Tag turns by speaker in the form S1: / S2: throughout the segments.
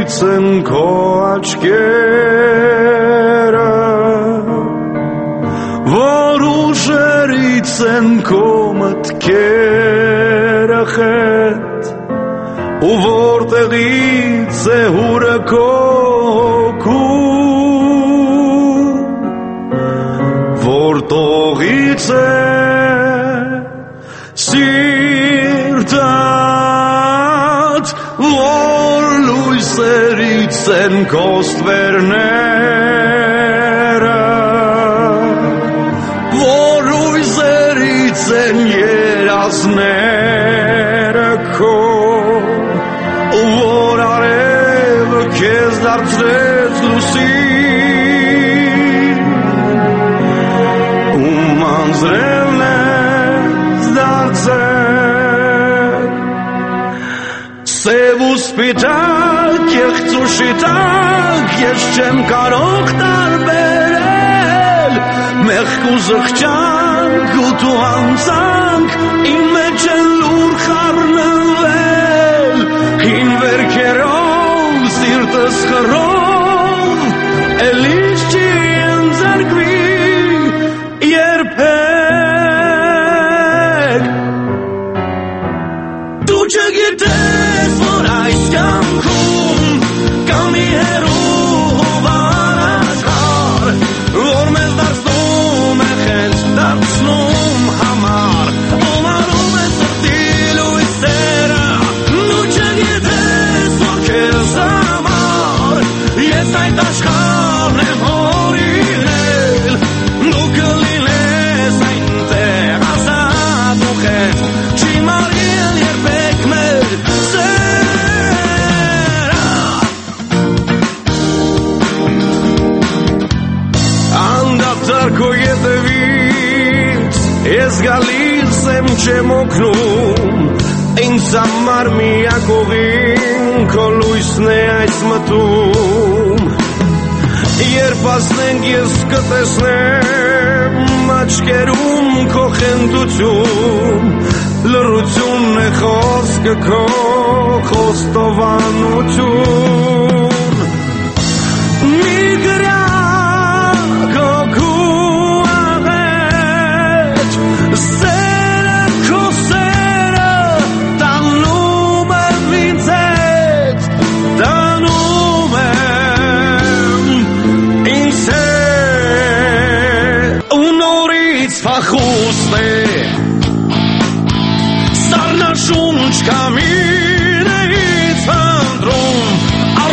S1: licen քո աչքերը որ ուժերից են քո մտքերը խետ ու որտեղից է հուրը քո հոգու որտողից է սիրտդ որ լույսերից են քո ստվերները որ լույսերից են երազները քո որ արևը քեզ դարձրեց լուսին ու մանձրևն ես դարձել սև ու սպիտակ եղծ ու շիտակ ես չեմ կարող տարբերել մեղք ու զղջանք ու դու անցանք իմ մեջ են լուր խառնվել հին վերքերով սիրտս խռով էլիս չի ընձեռքվի երբեք դու չգիտես որ այս կյանքում կա մի հեռու վարաշար որ մեզ դարձնում է խենց դարձնում համար ողարում է սրտի լույսերը դու չգիտես որ քեզ համար ես այդ աշխարհն եմ հորինել դու կլինես այնտեղ ազատ ու խենց չի մարել երբեք մեր սերը անդադար քո ետևից ես գալիս եմ չեմ օգնում ինձ համար միակ ուղին քո լույսն է այս մտում երբ ասնենք ես կտեսնեմ աչքերում քո խենդություն լռությունն է խոսքը քո խոստովանություն մի գրակ հոգու աղետ սերը քո սերը տանում եմ ինձ հետ տանում եմ ինձ հետ ու նորից փախուստ է սառնաշունչ կամինից հանդրում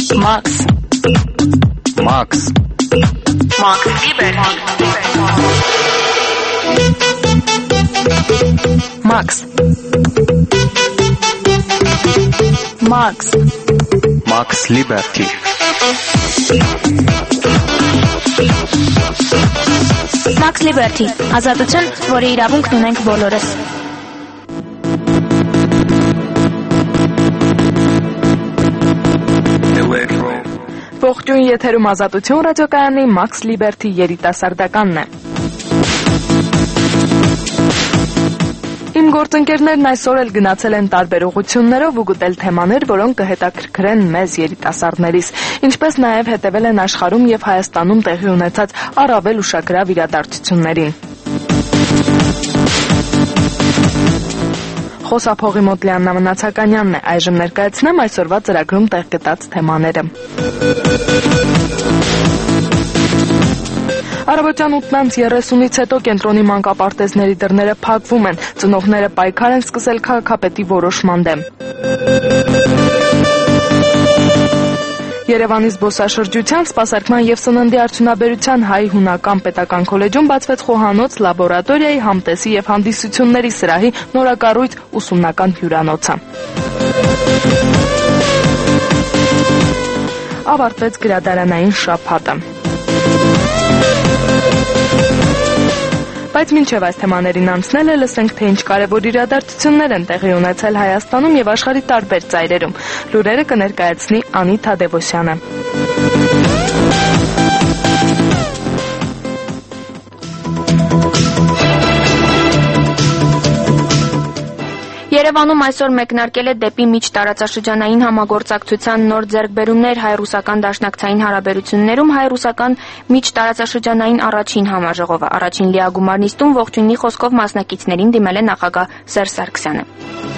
S2: Max Liberty. Max
S3: Liberty.
S2: Max Liberty, ազատություն, որի իրավունքն ունենք բոլորս։
S4: Ողջույն, եթերում Ազատություն ռադիոկայանի Max Liberty երիտասարդականն է։ Իմ գործընկերներն այսօր էլ գնացել են տարբեր ուղղություններով ու գտել թեմաներ, որոնք կհետաքրքրեն մեզ երիտասարդներիս, ինչպես նաև հետևել են աշխարհում եւ Հայաստանում տեղի ունեցած առավել ուշագրավ իրադարձություններին։ Խոսափողի մոտ Լիաննա Մնացականյանն է, այժմ ներկայացնեմ այսօրվա ծրագրում տեղ գտած թեմաները։ Առավոտյան 8:30-ից հետո կենտրոնի մանկապարտեզների դռները փակվում են, ծնողները պայքար են սկսել քաղաքապետի որոշման դեմ։ Երևանի զբոսաշրջության, սպասարկման և սննդի արդյունաբերության հայ-հունական պետական քոլեջում բացվեց խոհանոց, լաբորատորիայի, համտեսի և հանդիսությունների սրահի նորակառույց ուսումնական հյուրանոցը։ Ավարտվեց գրադարանային շաբաթը։ Բայց մինչև այս թեմաներին անցնելը լսենք, թե ինչ կարևոր իրադարձություններ են տեղի ունեցել Հայաստանում և աշխարհի տարբեր ծայրերում։ Լուրերը կներկայացնի Անի Թադևոսյանը։
S5: Երևանում այսօր մեկնարկել է դեպի միջտարածաշրջանային համագործակցության նոր ձեռքբերումներ հայ-ռուսական դաշնակցային հարաբերություններում հայ-ռուսական միջտարածաշրջանային առաջին համաժողովը։ Առաջին լիագումար նիստում ողջույնի խոսքով մասնակիցներին դիմել է նախագահ Սերժ Սարգսյանը։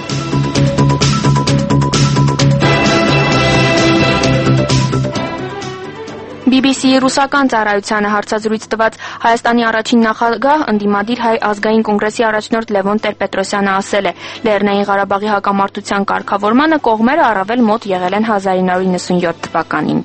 S5: BBC-ի ռուսական ծառայությանը հարցազրույց տված Հայաստանի առաջին նախագահ ընդդիմադիր հայ ազգային կոնգրեսի առաջնորդ Լևոն Տեր-Պետրոսյանը ասել է. Լեռնային Ղարաբաղի հակամարտության կարգավորմանը կողմերը առավել մոտ եղել են 1997 թվականին։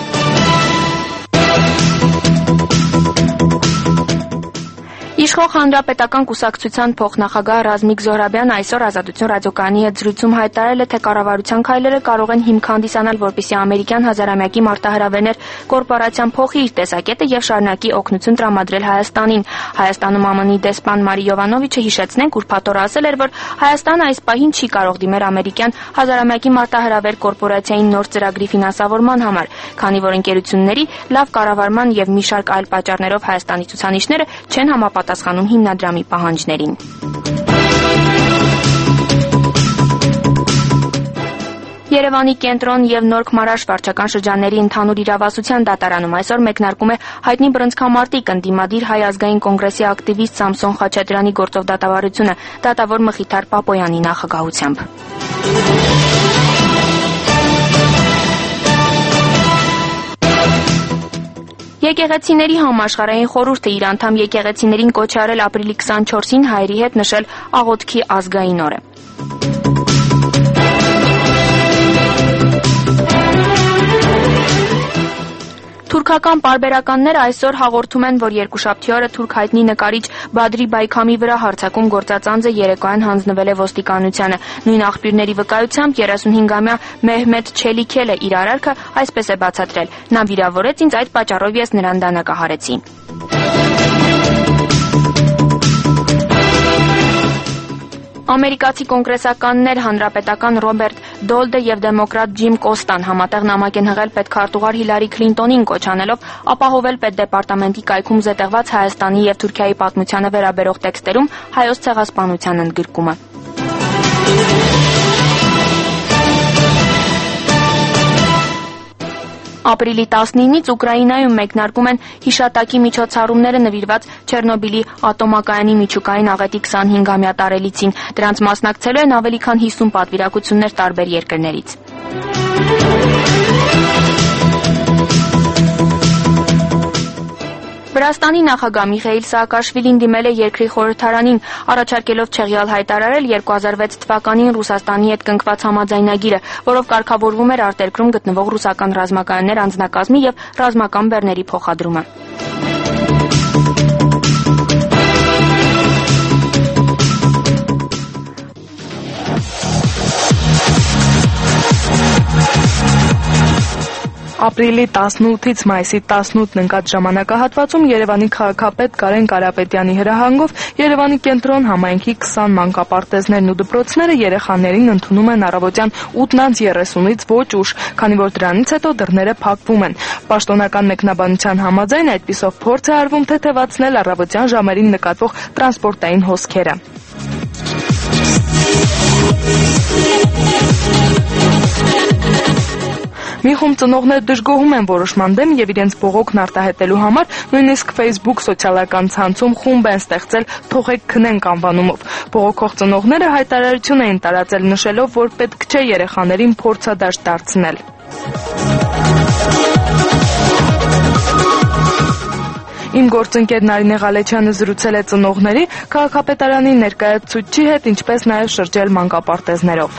S5: Իշխող հանրապետական կուսակցության փոխնախագահ Ռազմիկ Զոհրաբյանը այսօր Ազատություն ռադիոկայանի հետ զրույցում հայտարարել է, թե կառավարության քայլերը կարող են հիմք հանդիսանալ, որպեսզի ամերիկյան հազարամյակի մարտահրավերներ կորպորացիան փոխի իր տեսակետը եւ շարունակի օգնություն տրամադրել Հայաստանին։ Հայաստանում ԱՄՆ-ի դեսպան Մարի Յովանովիչը հիշեցնենք, ուրբաթ օր ասել էր, որ Հայաստանը այս պահին չի կարող դիմել ամերիկյան հազարամյակի մարտահրավեր կորպորացիային նոր ծրագրի ֆինանսավորման համար, քանի որ ընկերությունների լավ կառավարման եւ մի շարք այլ պատճառներով Հայաստանի ցուցանիշները չեն համապատասխանում հիմնադրամի պահանջներին։ Երևանի կենտրոն եւ Նորք Մարաշ վարչական շրջանների ընդհանուր իրավասության դատարանում այսօր մեկնարկում է հայտնի բռնցքամարտիկ ընդդիմադիր հայ ազգային կոնգրեսի ակտիվիստ Սամսոն Խաչատրյանի գործով դատավարությունը դատավոր Մխիթար Պապոյանի նախագահությամբ։ Եկեղեցիների համաշխարհային խորհուրդը իր անդամ եկեղեցիներին կոչ է արել ապրիլի 24-ին հայերի հետ նշել աղոթքի ազգային օրը։ Թուրքական պարբերականները այսօր հաղորդում են, որ երկուշաբթի օրը թուրք հայտնի նկարիչ Բադրի Բայքամի վրա հարձակում գործած անձը երեկոյան հանձնվել է ոստիկանությանը։ Նույն աղբյուրների վկայությամբ 35-ամյա Մեհմեդ Չելիքելը իր արարքը այսպես է բացատրել. նա վիրավորեց ինձ, այդ պատճառով ես նրան դանակահարեցի։ Ամերիկացի կոնգրեսականներ հանրապետական Ռոբերտ Դոլդը եւ դեմոկրատ Ջիմ Կոստան համատեղ նամակ են հղել պետքարտուղար Հիլարի Քլինտոնին կոչ անելով ապահովել պետդեպարտամենտի կայքում զետեղված Հայաստանի եւ Թուրքիայի պատմությանը վերաբերող տեքստերում հայոց ցեղասպանության ընդգրկումը։ Ապրիլի 19-ից Ուկրաինայում մեկնարկում են հիշատակի միջոցառումները նվիրված Չեռնոբիլի ատոմակայանի միջուկային աղետի 25-ամյա տարելիցին։ Դրանց մասնակցելու են ավելի քան 50 պատվիրակություններ տարբեր երկրներից։ Վրաստանի նախագահ Միխեիլ Սաակաշվիլին դիմել է երկրի խորհրդարանին, առաջարկելով չեղյալ հայտարարել 2006 թվականին Ռուսաստանի հետ կնքված համաձայնագիրը, որով կարգավորվում էր արտերկրում գտնվող ռուսական ռազմականներ անձնակազմի և ռազմական բեռների փոխադրումը։
S4: Ապրիլի 18-ից մայիսի 18-ն ընկած ժամանակահատվածում Երևանի քաղաքապետ Կարեն Կարապետյանի հրահանգով Երևանի կենտրոն համայնքի 20 մանկապարտեզներն ու դպրոցները երեխաներին ընդունում են առավոտյան 8:30-ից ոչ ուշ, քանի որ դրանից հետո դռները փակվում են։ Պաշտոնական մեկնաբանության համաձայն այդպիսով փորձ է արվում թեթևացնել առավոտյան ժամերին նկատվող տրանսպորտային հոսքերը։ Մի խումբ ծնողներ դժգոհում են որոշման դեմ և իրենց բողոքն արտահայտելու համար նույնիսկ Facebook սոցիալական ցանցում խումբ են ստեղծել «Թողեք քնենք» անվանումով։ Բողոքող ծնողները հայտարարություն էին տարածել նշելով, որ պետք չէ երեխաներին փորձադաշտ դարձնել։ Իմ գործընկեր Նարինե Ղալեչյանը զրուցել է ծնողների, քաղաքապետարանի ներկայացուցչի հետ, ինչպես նաև շրջել մանկապարտեզներով։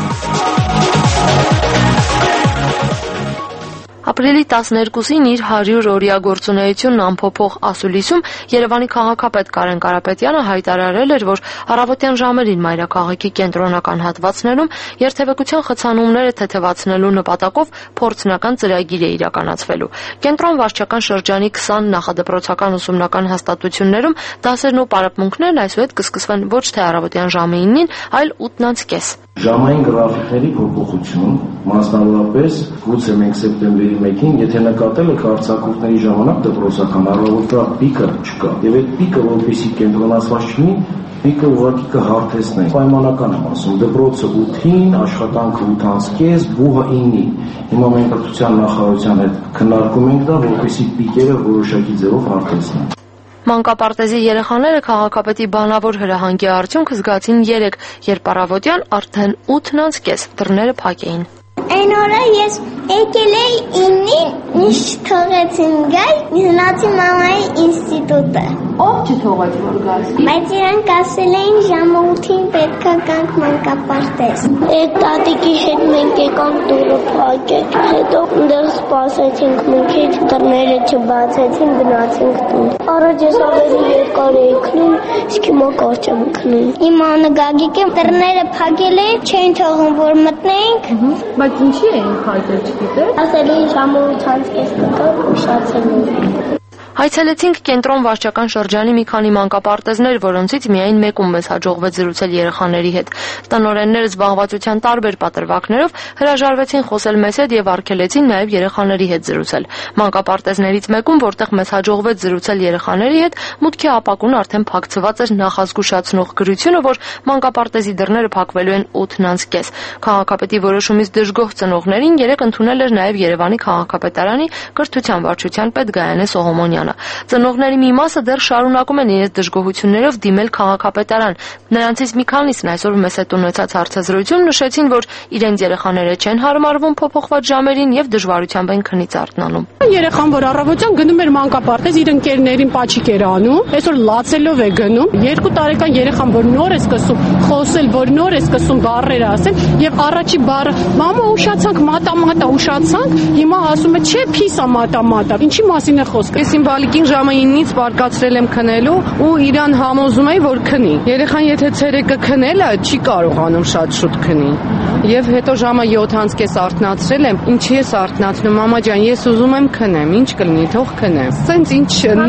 S6: Ապրիլի 12-ին իր 100-օրյա գործունեությունն ամփոփող ասուլիսում Երևանի քաղաքապետ Կարեն Կարապետյանը հայտարարել էր, որ առավոտյան ժամերին մայրաքաղաքի կենտրոնական հատվածներում երթևեկության խցանումները թեթևացնելու նպատակով փորձնական ծրագիր է իրականացվելու։ Կենտրոն վարչական շրջանի 20 նախադպրոցական ուսումնական հաստատություններում դասերն ու պարապմունքներն այսուհետ կսկսվեն ոչ թե առավոտյան ժամը 9-ին, այլ 8:30։
S7: Ժամային գրաֆիկների փոփոխություն, մասնավորապես գուցե մենք սեպտեմբերի 1-ին, եթե նկատել եք արձակուրդների ժամանակ դպրոցական առավոտվա պիկը չկա, եւ այդ պիկը որպեսզի կենտրոնացված չլինի, պիկը ուղղակի կհարթեցնենք։ Պայմանական եմ ասում, դպրոցը 8-ին, աշխատանքը 8:30, բուհը 9-ին։ Հիմա մենք կրթության նախարարության հետ քննարկում ենք դա, որպեսզի պիկերը որոշակի ձևով հարթեցնենք։
S6: Մանկապարտեզի երեխաները քաղաքապետի բանավոր հրահանգի արդյունք զգացին 3, երբ առավոտյան արդեն 8:30 դռները փակ էին։
S8: Այն օրը ես եկել էի 9-ին, ինձ չթողեցին գալ, գնացի մամայի ինստիտուտը։
S6: Ով չթողեց որ գաս։
S8: Բայց իրանք ասել էին ժամը 8-ին պետք է գանք մանկապարտեզ։ Այդ տատիկի հետ մենք եկանք դուռը փակեց, հետո այնտեղ սպասեցինք, մենք հետ դռները չբացեցին, գնացինք տուն։ Առաջ ես ավելի երկար էի քնում, իսկ հիմա կարճ եմ քնում։ Իմ անունը Գագիկ է, դռները փակել էին, չէին թողում որ մտնեինք։
S6: Բայց ինչի էին խայտել, չգիտես։
S8: Ասել էին ժամը 8:30 կգան, ուշացել էին։
S6: Հայցելեցինք կենտրոն վարչական շրջանի մի քանի մանկապարտեզներ, որոնցից միայն մեկում մեզ հաջողվեց զրուցել երեխաների հետ։ Տնօրենները զբաղվածության տարբեր պատրվակներով հրաժարվեցին խոսել մեզ հետ եւ արգելեցին նաեւ երեխաների հետ զրուցել։ Մանկապարտեզներից մեկում, որտեղ մեզ հաջողվեց զրուցել երեխաների հետ, մուտքի ապակուն արդեն փակցված էր նախազգուշացնող գրությունը, որ մանկապարտեզի դռները փակվելու են 8:30։ Քաղաքապետի որոշումից դժգոհ ծնողներին երեկ ընդունել էր նաեւ Երևանի քաղաքապետարանի կրթության վարչության պետ Գայանե Սողոմոնյանը։ Ծնողների մի մասը դեռ շարունակում են իրենց դժգոհություններով դիմել քաղաքապետարան։ Նրանցից մի քանիսն այսօր մեզ հետ ունեցած հարցազրույցում նշեցին, որ իրենց երեխաները չեն հարմարվում փոփոխված ժամերին եւ դժվարությամբ են քնից արթնանում։
S9: Երեխան, որ առավոտյան գնում էր մանկապարտեզ, իր ընկերներին պաչիկ էր անում, այսօր լացելով է գնում։ 2 տարեկան երեխան, որ նոր է սկսում խոսել, որ նոր է սկսում բառեր ասել, եւ առաջի բառը «մամա ուշացանք, մատա ուշացանք», հիմա ասում է «չէ, փիսա մատա»։ Ինչի մասին է խոսքը։
S10: Ես իմ բալիկին ժամը 9-ից բարկացրել եմ քնելու ու իրան համոզում եմ, որ քնի։ Երեխան եթե ցերեկը քնել է, չի կարողանում շատ շուտ քնի։ Եվ հետո ժամը 7:30 արթնացրել եմ, ինչի ես արթնացնում, մամա ջան, ես ուզում եմ քնեմ, ինչ կլինի, թող քնեմ։ Սենց ինչ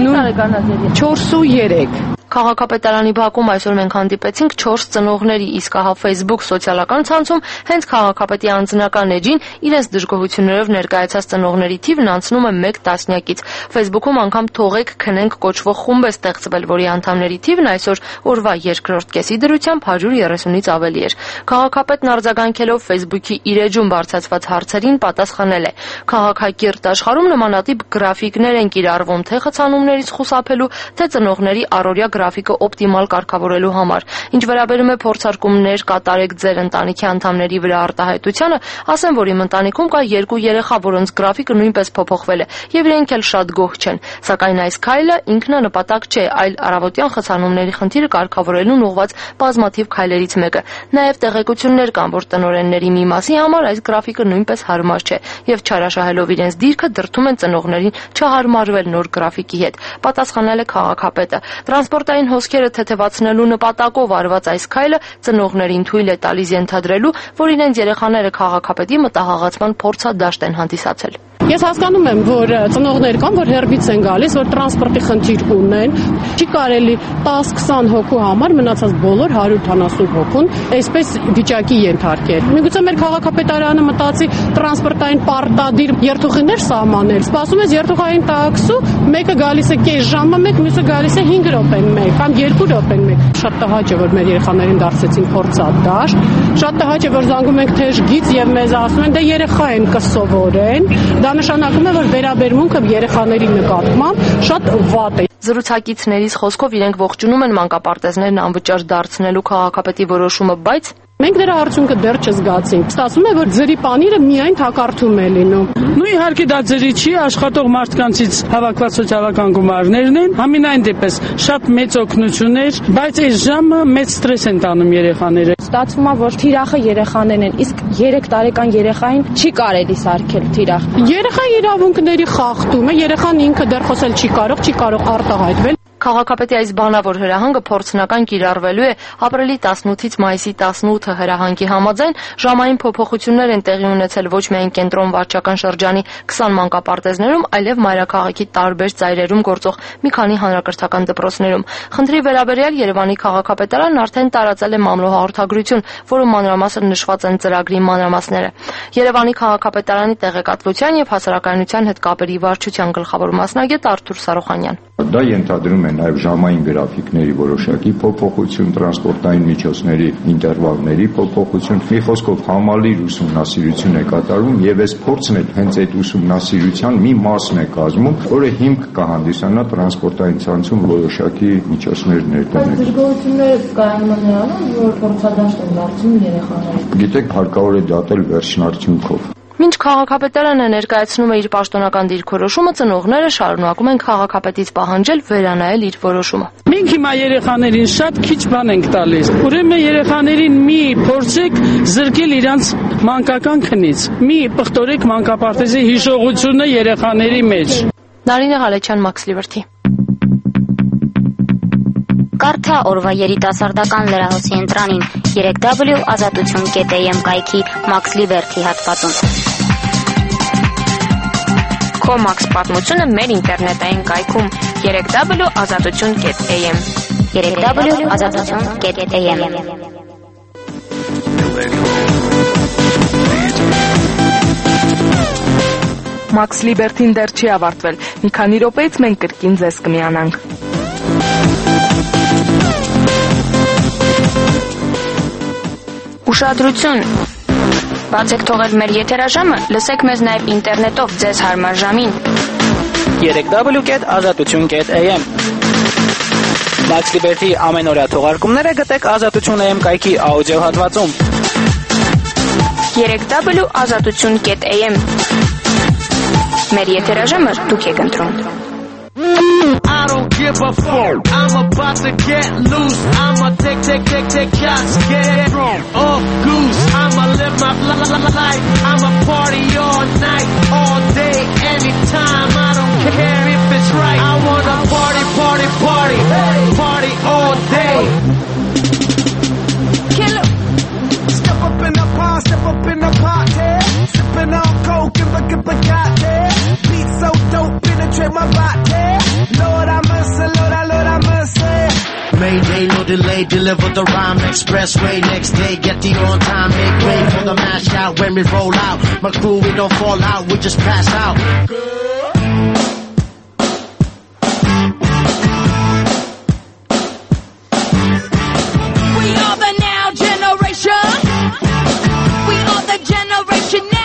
S10: 4:3։
S6: Քաղաքապետարանի բակում այսօր մենք հանդիպեցինք 4 ծնողների, իսկ ահա Facebook սոցիալական ցանցում հենց քաղաքապետի անձնական էջին իրենց դժգոհություններով ներկայացած ծնողների թիվն անցնում է 1 տասնյակից։ Facebook-ում անգամ «Թողեք քնենք» կոչվող խումբ է ստեղծվել, որի անդամների թիվն այսօր օրվա երկրորդ կեսի դրությամբ 130-ից ավելի էր։ Քաղաքապետն արձագանքելով Facebook-ի իր էջում բարձրացված հարցերին պատասխանել է. «Քաղաքակիրթ աշխարհում նմանատիպ գրաֆիկներ են կիրառվում թե խցանումներից խուսափելու, թե ծնողների առօրյա գրաֆիկը օպտիմալ կարգավորելու համար։ Ինչ վերաբերում է փորձարկումներ կատարեք ձեր ընտանիքի անդամների վրա արտահայտությանը, ասեմ, որ իմ ընտանիքում կա 2 երեխա, որոնց գրաֆիկը նույնպես փոփոխվել է, եւ իրենք էլ շատ գոհ չեն։ Սակայն այս քայլը ինքնանպատակ չէ, այլ առավոտյան խցանումների խնդիրը կարգավորելուն ուղղված բազմաթիվ քայլերից մեկը։ Նաեւ տեղեկություններ կան, որ տնօրենների մի մասի համար այս գրաֆիկը նույնպես հարմար չէ եւ չարաշահելով իրենց դիրքը դրդում են ծնողներին չհարմարվել նոր գրաֆիկի հետ, պատասխանել է քաղաքապետը։ Տրանսպորտային հոսքերը թեթևացնելու նպատակով արված այս քայլը ծնողներին թույլ է տալիս ենթադրելու, որ իրենց երեխաները քաղաքապետի մտահաղացման փորձադաշտ են հանդիսացել։
S9: Ես հասկանում եմ, որ ծնողներ կան, որ հերբից են գալիս, որ տրանսպորտի խնդիր ունեն, չի կարելի 10-20 հոգու համար մնացած բոլոր 170 հոգուն այսպես վիճակի ենթարկել։ Միգուցե մեր քաղաքապետարանը մտածի տրանսպորտային պարտադիր երթուղիներ սահմանել։ Սպասում ես երթուղային տաքսու, մեկը գալիս է կես ժամը մեկ, մյուսը գալիս է 5 րոպեն մեկ կամ 2 րոպեն մեկ։ Շատ տհաճ է, որ մեր երեխաներին դարձեցին փորձադաշտ։ Շատ տհաճ է, որ զանգում ենք թեժ գիծ եւ մեզ ասում են, դե երեխա են կսովորեն։ Դա նշանակում է, որ վերաբերմունքը երեխաների նկատմամբ շատ վատ է։
S6: Զրուցակիցներից խոսքով իրենք ողջունում են մանկապարտեզներն անվճար դարձնելու քաղաքապետի որոշումը, բայց
S9: մենք դրա արդյունքը դեռ չզգացինք։ Ստացվում է, որ ձրի պանիրը միայն թակարդում է լինում։
S1: Ну իհարկե դա ձրի չի, աշխատող մարդկանցից հավաքված սոցիալական գումարներն են։ Համենայն դեպս շատ մեծ օգնություններ, բայց այս ժամը մեծ ստրես են տանում երեխաները։
S11: Ստացվում է, որ թիրախը երեխաներն են, իսկ 3 տարեկան երեխային չի կարելի սարքել թիրախ։
S9: Երեխա իրավունքների խախտում է, երեխան ինքը դեռ խոսել չի կարող արտահայտվել։
S6: Քաղաքապետի այս բանավոր հրահանգը փորձնական կիրառվելու է ապրիլի 18-ից մայիսի 18-ը հրահանգի համաձայն ժամային փոփոխություններ են տեղի ունեցել ոչ միայն կենտրոն վարչական շրջանի 20 մանկապարտեզներում, այլև մայրաքաղաքի տարբեր ծայրերում գործող մի քանի հանրակրթական դպրոցներում։ Խնդրի վերաբերյալ Երևանի քաղաքապետարանն արդեն տարածել է մամլոհաղորդագրություն, որում մանրամասն նշված են ծրագրի մանրամասները։ Երևանի քաղաքապետարանի տեղեկատվության եւ հասարակայնության հետ կապերի վարչության գլխավոր մասնագետ Արթուր Սարոխանյան։
S12: Դա ենթադրում է նաև ժամային գրաֆիկների որոշակի փոփոխություն, տրանսպորտային միջոցների ինտերվալների փոփոխություն, մի խոսքով համալիր ուսումնասիրություն է կատարվում եւ այս փորձն էլ հենց այդ ուսումնասիրության մի մասն է կազմում, որը հիմք կհանդիսանա տրանսպորտային ցանցում որոշակի միջոցներ ներդնել։
S11: Դժգոհությունները կայանում են նրանում, որ փորձադաշտ են դարձնում երեխաները։
S12: Գիտեք, հարկավոր է դատել վերջնարդյունքով։
S6: Մինչ քաղաքապետարանը ներկայացնում է իր պաշտոնական դիրքորոշումը, ծնողները շարունակում են քաղաքապետից պահանջել վերանայել իր որոշումը։
S1: Մենք հիմա երեխաներին շատ քիչ բան ենք տալիս։ Ուրեմն երեխաներին մի փորձեք զրկել իրանց մանկական քնից։ Մի պղտորեք մանկապարտեզի հիշողությունը երեխաների մեջ։
S6: Նարինե Ղալեչյան, Max Liberty։
S13: Կարդա օրվա երիտասարդական լրահոսի ընտրանին 3w.azatutun.am կայքի Max Liberty հատվածում։
S5: Քո Max պատմությունը մեր ինտերնետային կայքում 3w.azatutun.am
S13: 3w.azatutun.am
S4: Max Liberty-ն դեռ չի ավարտվել։ Մի քանի րոպեից մենք կրկին ձեզ կմիանանք։
S5: Ուշադրություն։ Բացեք թողել մեր եթերաժամը, լսեք մեզ նաև ինտերնետով ձեզ հարմար ժամին։
S14: 3w.azatutun.am Max Liberty ամենօրյա թողարկումները գտեք Ազատություն.am կայքի աուդիո հատվածում։
S5: 3w.azatutun.am Մեր եթերաժամը դուք եք ընտրում։
S1: I don't give a fuck. I'm about to get loose. I'ma take shots, get drunk, off goose. I'ma live my life. I'ma party all night, all day, anytime. I don't care if it's right. I wanna party, party all day.
S15: Killer. Step up in the party. Sipping on coke and look at the goddamn. Beat so dope, penetrate my body. Lord, I mercy. Mayday, no delay, deliver the rhyme expressway. Next day, get the on time, make way for the mash out. When we roll out, my crew, we don't fall out, we just pass out.
S16: We are the now generation. We are the generation now.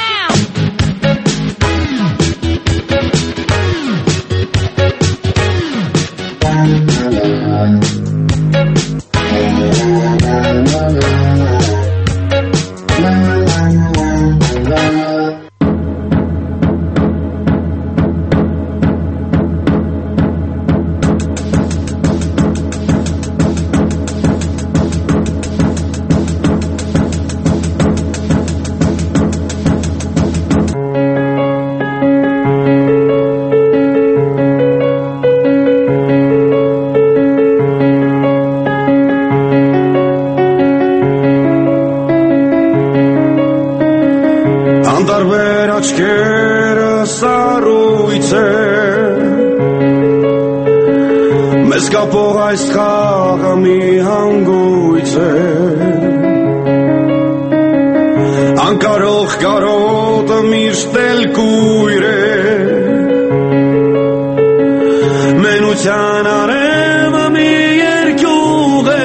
S17: սարույց է մեզ կապող այս խաղը մի հանգույց է անկարող կարոտը միշտ էլ կույր է մենության արևը մի երկյուղ է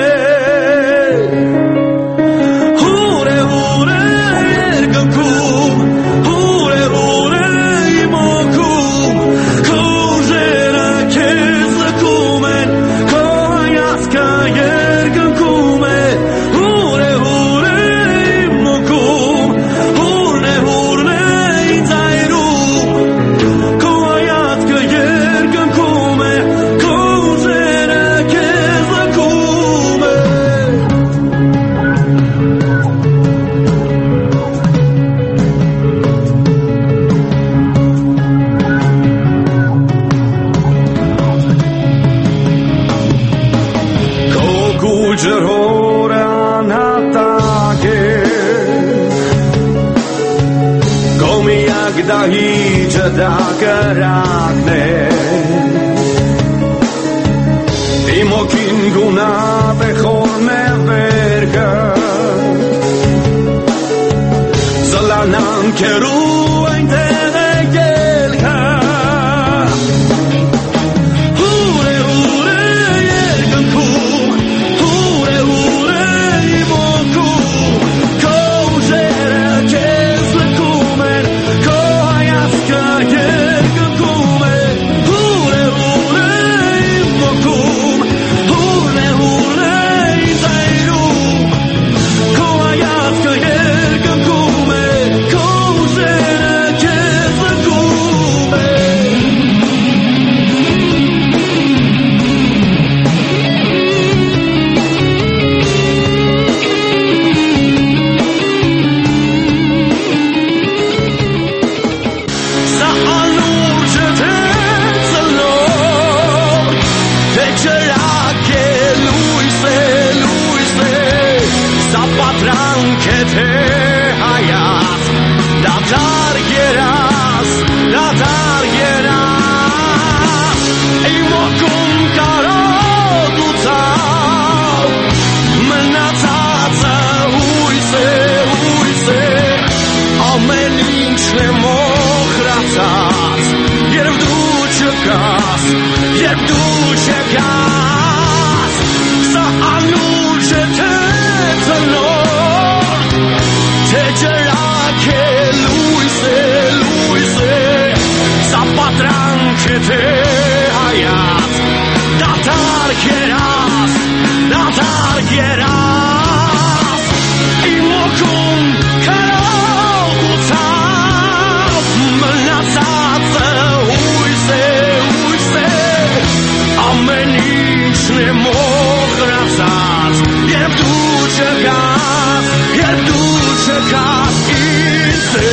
S17: Դակրակն է Իմոքին գունատ է խորն է վերգը Զլանան կերու այնտեղ է գելքը Հուր է երկնքում Հուր է իմոքում Քո ուժերը քեզ լքում են Քո հայացքը երկնքում է Հուր է իմոքում Հուր է ինձ այրում Քո հայացքը երկնքում է Քո ուժերը քեզ լքում է Սա անուրջը թե ծլոր Թե չրակ է լույս է Սա պատրանք է թե հայաց Դատար երաս Իմ օգում կարոտ ու ցավ Մնացածը հույս է Ամեն ինչն է մոխրացած Երբ դու չկաս Սա անուրջ է թե ծնոր Թե ջրակ է լույս է Սա պատրանք է թե հայաց Դատար երաս Իմ օգում կարոտ ու ցավ Մնացածը հույս է Ամեն ինչն է մոխրացած Երբ դու չկաս ինձ հետ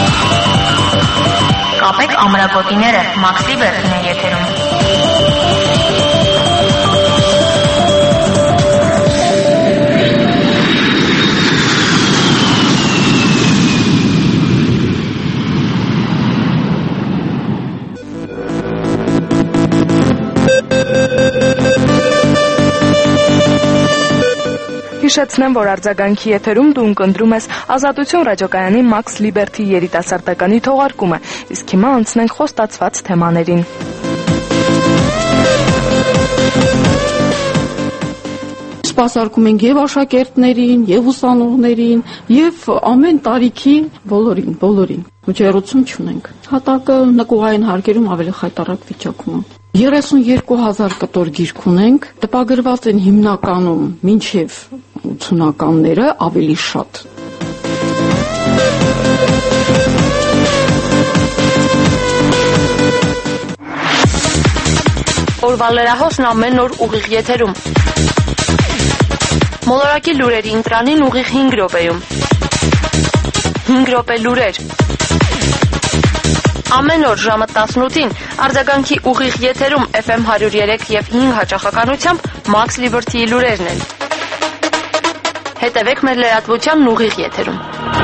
S2: Կապեք ամրապոտիները, Մաքս Լիբերթին է եթերում։
S4: Հիշեցնեմ, որ արձագանքի եթերում դու ընկնդրում ես Ազատություն ռադիոկայանի Max Liberty երիտասարդականի թողարկումը, իսկ հիմա անցնենք խոստացված թեմաներին։
S9: Սպասարկում ենք եւ աշակերտներին, եւ ուսանողներին, եւ ամեն տարիքի բոլորին։ Ջերուցում չունենք։ Հատակը նկուղային հարկերում ավելի խայտառակ վիճակում է։ 32,000 կտոր գիրք ունենք, տպագրված են հիմնականում մինչև 80-ականները ավելի շատ։
S6: Օրվա լրահոսն ամեն օր ուղիղ եթերում։ Մոլորակի լուրերի ընտրանին ուղիղ 5 րոպեում։ 5 րոպե լուրեր։ Ամեն օր ժամը 18-ին արձագանքի ուղիղ եթերում FM 103 եւ 5 հաճախականությամբ Max Liberty-ի լուրերն են։ Հետևեք մեր լրատվությանն ուղիղ եթերում։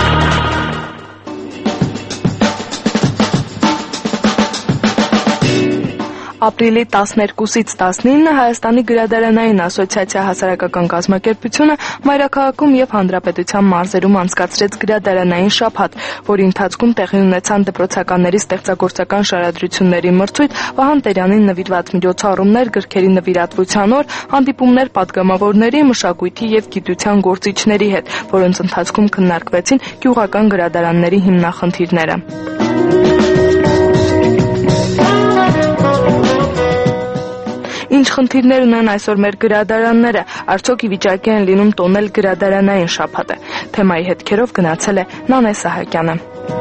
S4: Ապրիլի 12-ից 19-ը Հայաստանի գրադարանային ասոցիացիա հասարակական կազմակերպությունը Մայրաքաղաքում եւ Հանրապետության մարզերում անցկացրեց գրադարանային շաբաթ, որի ընթացքում տեղի ունեցան դպրոցականների ստեղծագործական շարադրությունների մրցույթ, Վահան Տերյանին նվիրված միջոցառումներ, գրքերի նվիրատվության օր, հանդիպումներ պատգամավորների, մշակույթի եւ գիտության գործիչների հետ, որոնց ընթացքում քննարկվեցին գյուղական գրադարանների հիմնախնդիրները։ Ինչ խնդիրներ ունեն այսօր մեր գրադարանները, արդյոք ի վիճակի են լինում տոնել գրադարանային շաբաթը։ Թեմայի հետքերով գնացել է Նանե Սահակյանը։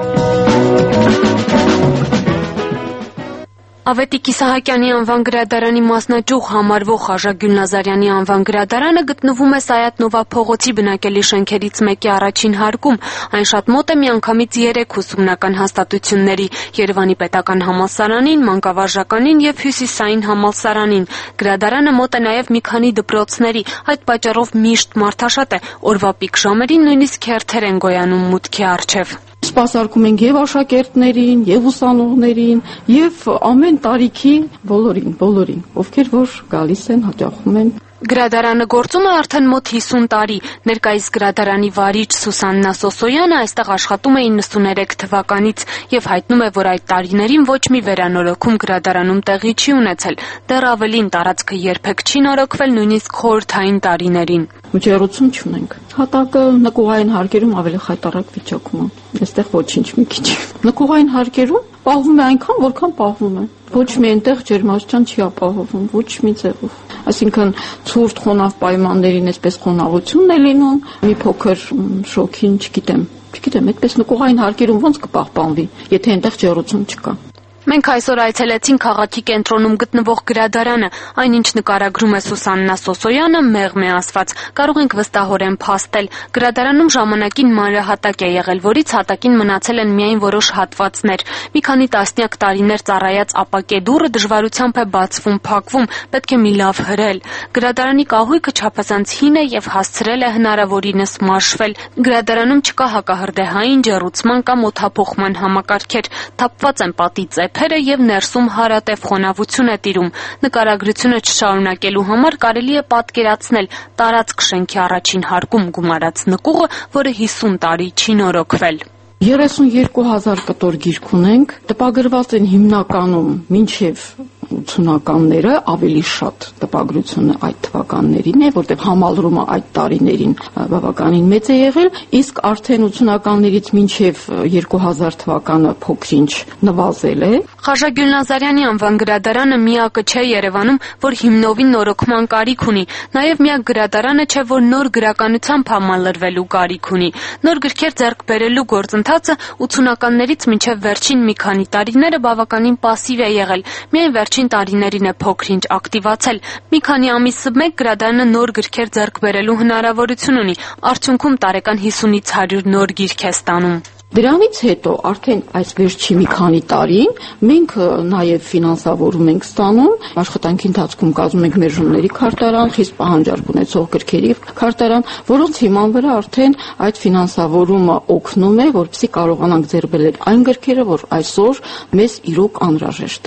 S5: Ավետիք Իսահակյանի անվան գրադարանի մասնաճյուղ համարվող Խաժա Գյուլնազարյանի անվան գրադարանը գտնվում է Սայաթ Նովա փողոցի բնակելի շենքերից մեկի առաջին հարկում։ Այն շատ մոտ է միանգամից 3 ուսումնական հաստատությունների՝ Երևանի պետական համալսարանին, Մանկավարժականին եւ Հյուսիսային համալսարանին։ Գրադարանը մոտ է նաեւ մի քանի դպրոցների, այդ պատճառով միշտ մարդաշատ է։ Օրվա պիկ ժամերին նույնիսկ հերթեր են գոյանում մուտքի առջև։
S9: Սպասարկում ենք եւ աշակերտներին, եւ ուսանողներին, եւ ամեն տարիքի բոլորին, ովքեր որ գալիս են, հաճախում են։
S5: Գրադարանը գործում է արդեն մոտ 50 տարի։ Ներկայիս գրադարանի վարիչ Սուսաննա Սոսոյանը այստեղ աշխատում է 93 թվականից եւ հայտնում է, որ այդ տարիներին ոչ մի վերանորոգում գրադարանում տեղի չի ունեցել։ Դեռ ավելին տարածքը երբեք չի նորոգվել նույնիսկ խորհրդային տարիներին։
S9: Ջերուցում չունենք։ Հատակը նկուղային հարկերում ավելի խայտառակ վիճակում է։ Այստեղ ոչինչ մի քիչ։ Նկուղային հարկերում պահվում է այնքան, որքան պահվում է։ Ոչ մի այնտեղ ջերմաստիճան չի ապահովում, ոչ մի ձևով։ Այսինքն ցուրտ խոնավ պայմաններին այսպես խոնավությունն է լինում, մի փոքր շոքին, չգիտեմ, այդպես նկուղային հարկերում ոնց կպահպանվի, եթե այնտեղ ջերուցում չկա։
S5: Մենք այսօր այցելեցինք քաղաքի կենտրոնում գտնվող գրադարանը, այնինչ նկարագրում է Սուսաննա Սոսոյանը, մեղմ է ասված, կարող ենք վստահորեն փաստել։ Գրադարանում ժամանակին մանրահատակ է եղել, որից հատակին մնացել են միայն որոշ հատվածներ։ Մի քանի տասնյակ տարիներ ծառայած ապակե դուռը դժվարությամբ է բացվում, փակվում, պետք է մի լավ հրել։ Գրադարանի կահույքը չափազանց հին է եւ հասցրել է հնարավորինս մաշվել։ Գրադարանում չկա հակահրդեհային ջեռուցման կամ օդափոխման համակարգեր, թափված են պատի ծեփերը եւ ներսում հարատև խոնավություն է տիրում։ Նկարագրությունը չշարունակելու համար կարելի է պատկերացնել տարածք շենքի առաջին հարկում գումարած նկուղը, որը 50 տարի չի նորոգվել։
S9: 32,000 կտոր գիրք ունենք, տպագրված են հիմնականում մինչև 80-ականները, ավելի շատ տպագրությունը այդ թվականներին է, որտեղ համալրումը այդ տարիներին բավականին մեծ է եղել, իսկ արդեն 80-ականներից մինչև 2000 թվականը փոքրինչ նվազել է։
S5: Խաժա Գյուլնազարյանի անվան գրադարանը միակը չէ Երևանում, որ հիմնովին նորոգման կարիք ունի, նաև միակ գրադարանը չէ, որ նոր գրականությամբ համալրվելու կարիք ունի։ Նոր գրքեր ձեռք բերելու գործընթացը 80-ականներից մինչև վերջին մի քանի տարիները բավականին պասիվ է եղել։ Միայն վերջին տարիներին է փոքրինչ ակտիվացել։ Մի քանի ամիսը մեկ գրադարանը նոր գրքեր ձեռք բերելու հնարավորություն ունի։ Արդյունքում տարեկան 50-ից 100 նոր գիրք է ստանում։
S9: Դրանից հետո արդեն այս վերջի մի քանի տարին մենք նաև ֆինանսավորում ենք ստանում, աշխատանքի ընթացքում կազմում ենք մերժումների քարտարան, խիստ պահանջարկ ունեցող գրքերի քարտարան, որոնց հիման վրա արդեն այդ ֆինանսավորումը օգնում է, որպեսզի կարողանանք ձեռք բերել այն գրքերը, որ այսօր մեզ իրոք անհրաժեշտ են։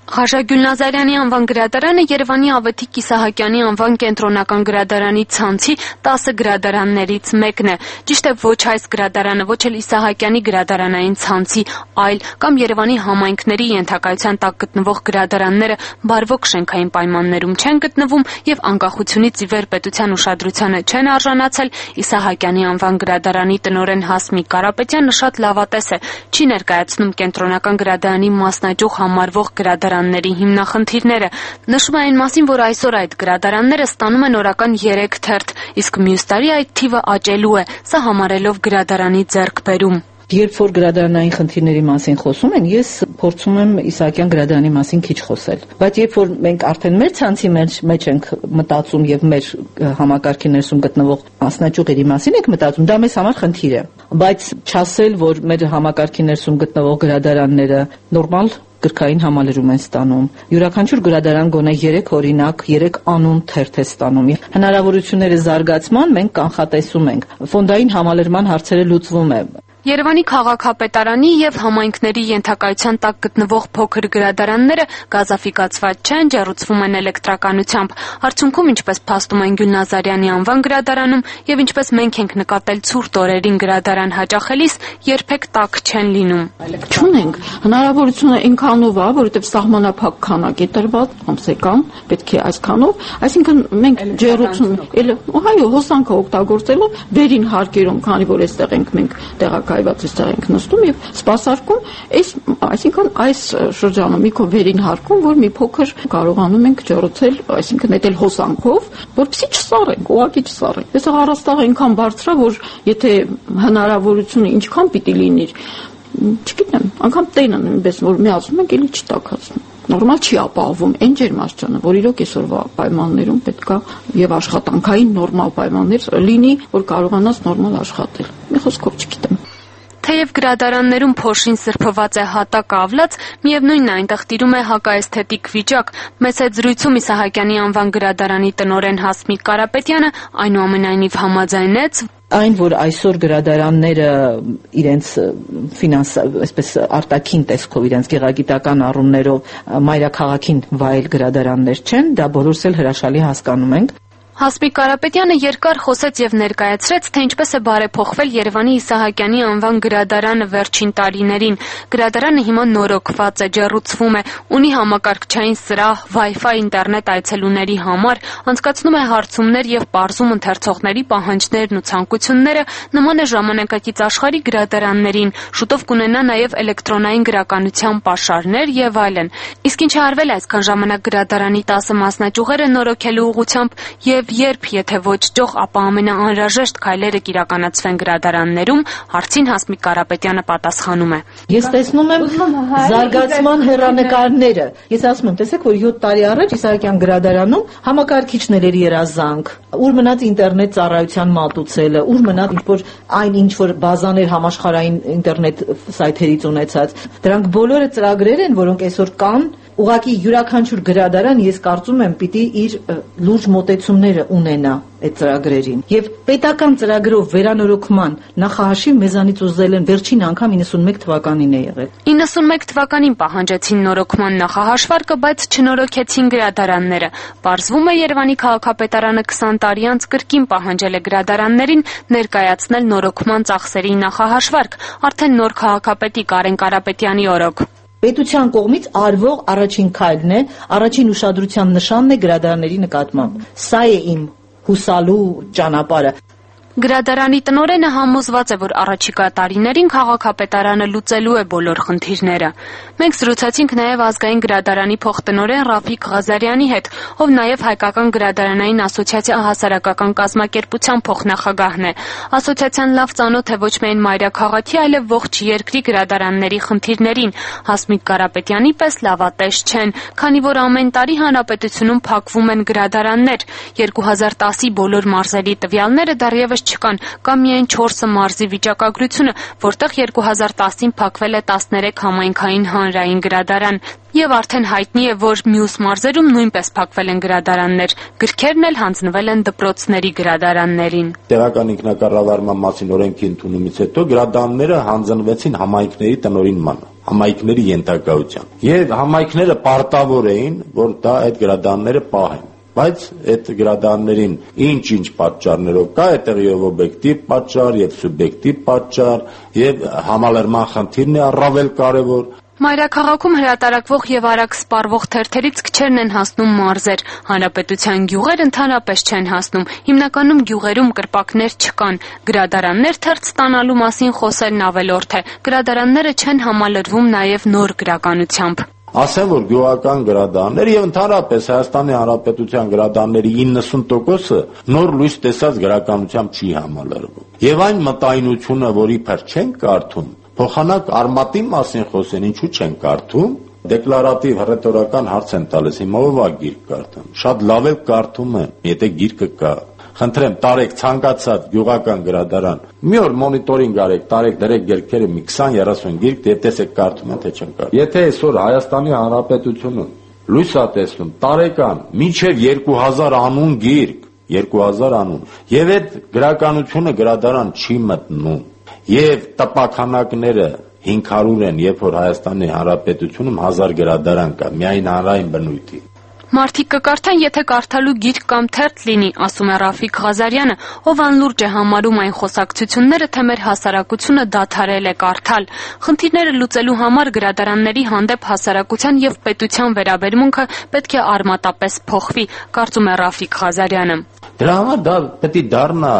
S6: Ղաժա Գյուլնազարյանի անվան գրադարանը Երևանի Ավետիք Իսահակյանի անվան կենտրոնական գրադարանի ցանցի 10 գրադարաններից մեկն է։ Ճիշտ է, ոչ այս գրադարանը, ոչ էլ Իսահակյանի գրադարանային ցանցի, այլ կամ Երևանի համայնքների ենթակայության տակ գտնվող գրադարանները բարվոք շենքային պայմաններում չեն գտնվում եւ անկախությունից ի վեր պետության ուշադրությանը չեն արժանացել, Իսահակյանի անվան գրադարանի տնօրեն Հասմիկ Կարապետյանը շատ լավատես է, չի ներկայացնում կենտրոնական գրադարանի մասնաճյուղ համարվող գրադարանների հիմնախնդիրները։ Նշում է այն մասին, որ այսօր այդ գրադարանները ստանում են օրական 3 թերթ, իսկ մյուս տարի այդ թիվը աճելու է, սա համարելով գրադարանի ձեռքբերում։
S18: Երբ որ գրադարանային խնդիրների մասին խոսում են, ես փորձում եմ Իսահակյան գրադարանի մասին քիչ խոսել։ Բայց երբ որ մենք արդեն մեր ցանցի մեջ ենք մտածում եւ մեր համակարգի ներսում գտնվող մասնաճյուղերի մասին ենք մտածում, դա մեզ համար խնդիր է։ Բայց չասել, որ մեր համակարգի ներսում գտնվող գրադարանները նորմալ գրքային համալրում են ստանում։ Յուրաքանչյուր գրադարան գոնե 3 օրինակ, 3 անուն թերթ է ստանում։ Հնարավորությունները զարգացման մենք կանխատեսում ենք։ Ֆոնդային համալրման հարցերը լուծվում է։
S6: Երևանի քաղաքապետարանի եւ համայնքների ենթակայության տակ գտնվող փոքր գրադարանները գազաֆիկացված չեն, ջեռուցվում են էլեկտրականությամբ։ Արդյունքում, ինչպես փաստում են Գյուլնազարյանի անվան գրադարանում եւ ինչպես մենք ենք նկատել ցուրտ օրերին գրադարան հաճախելիս, երբեք տաք չեն լինում։
S9: Չունենք, հնարավորությունը այնքանով է, որովհետեւ սահմանափակ քանակ է տրված ամսական, պետք է այսքանով, այսինքն մենք ջեռուցում, այո, հոսանքը օգտագործելով վերին հարկերում, քանի որ այստեղ ենք մենք տեղակայված այստեղ ենք նստում եւ սպասարկում, այսինքն այս շրջանում մի քո վերին հարկում, որ մի փոքր կարողանում ենք ջեռուցել, այսինքն այդել հոսանքով, որպեսզի չսառենք, ուղղակի չսառենք։ Այստեղ առաստաղը այնքան բարձր է, որ եթե հնարավորությունը ինչքան պիտի լինի, չգիտեմ, անգամ տենը նույնպես որ միացնում ենք, էլի չտաքացնում։ Նորմալ չի ապահովում այն ջերմաստիճանը, որ իրոք այսօրվա պայմաններում պետքա եւ աշխատանքային նորմալ պայմաններ լինի, որ կարողանաս նորմալ աշխատել։ Մի խոսքով չգիտեմ։
S6: Թեև գրադարաններում փոշին սրբված է հատակ ավլած, միևնույնն է այնտեղ տիրում է հակաէսթետիկ վիճակ։ Մեծ այդ զրույցում Իսահակյանի անվան գրադարանի տնօրեն Հասմիկ Կարապետյանը այնուամենայնիվ համաձայնեց,
S18: այն, որ այսօր գրադարանները իրենց այսպես արտաքին տեսքով, իրենց գեղագիտական առումներով մայրաքաղաքին վայել գրադարաններ չեն, դա բոլորս էլ հրաշալի հասկանում ենք։
S6: Հասմիկ Կարապետյանը երկար խոսեց եւ ներկայացրեց, թե ինչպես է բարեփոխվել Երևանի Իսահակյանի անվան գրադարանը վերջին տարիներին։ Գրադարանը հիմա նորոգված է, ջեռուցվում է, ունի համակարգչային սրահ, Wi-Fi ինտերնետ այցելուների համար, անցկացնում է հարցումներ եւ պարզում ընթերցողների պահանջներն ու ցանկությունները, նման է ժամանակակից աշխարհի գրադարաններին, շուտով կունենա նաեւ էլեկտրոնային գրականության պաշարներ եւ այլն։ Իսկ ինչ արվել այսքան ժամանակ գրադարանի 10 մասնաճյուղերը նորոգելու ուղղությամբ եւ երբ, եթե ոչ ջող, ապա ամենաանհրաժեշտ քայլերը կիրականացվեն գրադարաններում, հարցին Հասմիկ Կարապետյանը պատասխանում է։
S18: Ես տեսնում եմ զարգացման հեռանկարները։ Ես ասում եմ, տեսեք, որ 7 տարի առաջ Իսահակյան գրադարանում համակարգիչներ էր երազանք, ուր մնաց ինտերնետ ծառայության մատուցելը, ուր մնաց ինչ-որ այն ինչ-որ բազաներ համաշխարհային ինտերնետ սայթերից ունեցած։ Դրանք բոլորը ծրագրեր են, որոնք այսօր կան։ Ուղղակի յուրաքանչյուր գրադարան, ես կարծում եմ, պիտի իր լուրջ մոտեցումները ունենա այդ ծրագրերին։ Եվ պետական ծրագրով վերանորոգման նախահաշիվ մեզանից ուզել են վերջին անգամ 91 թվականին է եղել։
S6: 91 թվականին պահանջեցին նորոգման նախահաշվարկը, բայց չնորոգեցին գրադարանները։ Պարզվում է, Երևանի քաղաքապետարանը 20 տարի անց կրկին պահանջել է գրադարաններին ներկայացնել նորոգման ծախսերի նախահաշվարկ, արդեն նոր քաղաքապետի Կարեն Կարապետյանի օրոք։
S18: Պետության կողմից արվող առաջին քայլն է, առաջին ուշադրության նշանն է գրադարանների նկատմամբ։ Սա է իմ հուսալու ճանապարհը։
S6: Գրադարանի տնօրենը համոզված է, որ առաջիկա տարիներին քաղաքապետարանը լուծելու է բոլոր խնդիրները։ Մենք զրուցացինք նաև ազգային գրադարանի փոխտնօրեն Ռաֆիկ Ղազարյանի հետ, ով նաև Հայկական գրադարանային ասոցիացիա հասարակական կազմակերպության փոխնախագահն է։ Ասոցիացիան լավ ծանոթ է ոչ միայն մայրաքաղաքի, այլև ողջ երկրի գրադարանների խնդիրներին։ Հասմիկ Կարապետյանի պես լավատես չեն, քանի որ ամեն տարի հանրապետությունում փակվում են գրադարաններ։ 2010-ի բոլոր մարզերի տվյալները դեռևս չկան, կամ միայն 4 մարզի վիճակագրությունը, որտեղ 2010-ին փակվել է 13 համայնքային հանրային գրադարան։ Եվ արդեն հայտնի է, որ մյուս մարզերում նույնպես փակվել են գրադարաններ, գրքերն էլ հանձնվել են դպրոցների գրադարաններին։
S19: Տեղական ինքնակառավարման մասին օրենքի ընդունումից հետո գրադարանները հանձնվեցին համայնքների տնօրինմանը, համայնքների ենթակայությամբ։ Եվ համայնքները պարտավոր էին, որ դա այդ գրադարանները պահեն։ Բայց այդ գրադարաններին ինչ պատճառներով կա, այդտեղ եւ օբյեկտիվ պատճառ, եւ սուբյեկտիվ պատճառ, եւ համալրման խնդիրն է առավել կարեւոր։
S6: Մայրաքաղաքում հրատարակվող եւ արագ սպառվող թերթերից քչերն են հասնում մարզեր։ Հանրապետության գյուղեր ընդհանրապես չեն հասնում։ Հիմնականում գյուղերում կրպակներ չկան։ Գրադարաններ թերթ ստանալու մասին խոսելն ավելորդ է։ Գրադարանները չեն համալրվում նաեւ նոր գրականությամբ։
S19: Ասեմ, որ գյուղական գրադարաններ եւ ընդհանրապես Հայաստանի Հանրապետության գրադարանների 90%-ը նոր լույս տեսած գրականությամբ չի համալրվում։ Եվ այն մտայնությունը, որի փեր չեն կարդում, փոխանակ արմատի մասին խոսեն, ինչու չեն կարդում, դեկլարատիվ հռետորական հարց են տալիս, հիմա ով է գիրք կարդում։ Շատ լավ է կարդում են, եթե գիրքը կա։ Խնդրեմ, տարեք ցանկացած գյուղական գրադարան, մի օր մոնիտորինգ արեք, տարեք դրեք գրքերը մի 20-30 գիրք, եւ տեսեք կարդում են թե չեն կարդում։ Եթե այսօր Հայաստանի Հանրապետությունը լույս է տեսնում տարեկան մինչև 2000 անուն գիրք, 2000 անուն, եւ այդ գրականությունը գրադարան չի մտնում, եւ տպաքանակները 500 են, երբ որ Հայաստանի Հանրապետությունում 1000 գրադարան կա, միայն հանրային բնույթի։
S6: Մարդիկ կկարդան, եթե կարդալու գիրք կամ թերթ լինի, ասում է Ռաֆիկ Ղազարյանը, ով անլուրջ է համարում այն խոսակցությունները, թե մեր հասարակությունը դադարել է կարդալ։ Խնդիրները լուծելու համար գրադարանների հանդեպ հասարակության եւ պետության վերաբերմունքը պետք է արմատապես փոխվի, կարծում է Ռաֆիկ Ղազարյանը։
S19: Դրա համար դա պետք է դառնա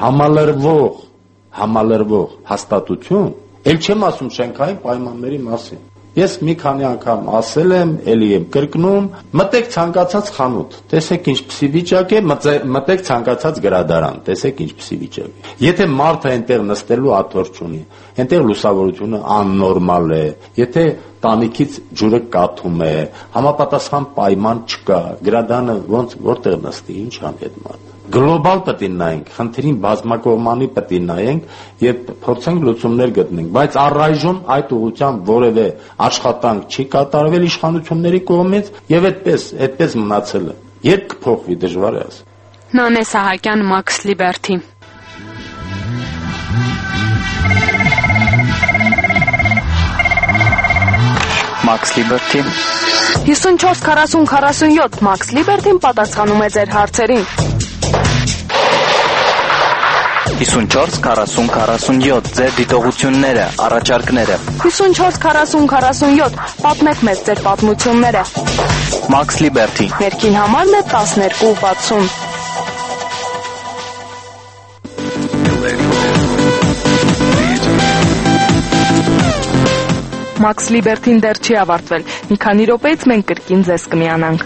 S19: համալրվող հաստատություն, ել չեմ ասում շենքային պայմանների մասին։ Ես մի քանի անգամ ասել եմ, էլի եմ կրկնում, մտեք ցանկացած խանութ, տեսեք ինչպիսի վիճակ է, մտեք ցանկացած գրադարան, տեսեք ինչպիսի վիճակ է։ Եթե մարդը այնտեղ նստելու աթոռ չունի, այնտեղ լուսավորությունը աննորմալ է, եթե տանիքից ջուրը կաթում է, համապատասխան պայման չկա, գրադարանը որտեղ նստի, ինչ անի այդ մարդը։ Գլոբալ պետք է նայենք, խնդրին բազմակողմանի պետք է նայենք եւ փորձենք լուծումներ գտնենք, բայց առայժմ այդ ուղղությամբ որևէ աշխատանք չի կատարվել իշխանությունների կողմից եւ այդպես մնացել է։ Երբ կփոխվի, դժվար է ասել։
S6: Նանե Սահակյան, Max Liberty։
S3: Max Liberty
S4: 54-40-47 Max Liberty-ն պատասխանում է ձեր հարցերին։
S3: 54-40-47 ձեր դիտողությունները, առաջարկները։
S4: 54-40-47 պատմեք մեզ ձեր պատմությունները։
S3: Max Liberty
S4: Ներքին համարն է 1260։ Max Liberty-ն դեռ չի ավարտվել։ Մի քանի րոպեից մենք կրկին ձեզ կմիանանք։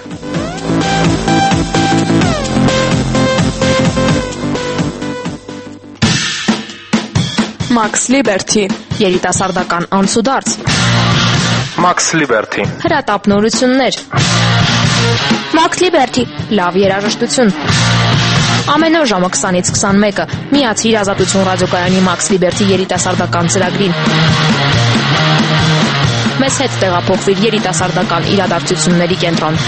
S4: Max Liberty երիտասարդական անցուդարձ։
S3: Max Liberty
S6: Հրատապնորություններ։
S2: Max Liberty
S6: Լավ երաժշտություն։ Ամեն օր ժամը 20-ից 21-ը միացիր Ազատություն ռադիոկայանի Max Liberty երիտասարդական ծրագրին։ Մեզ հետ տեղափոխվիր երիտասարդական իրադարձությունների կենտրոն։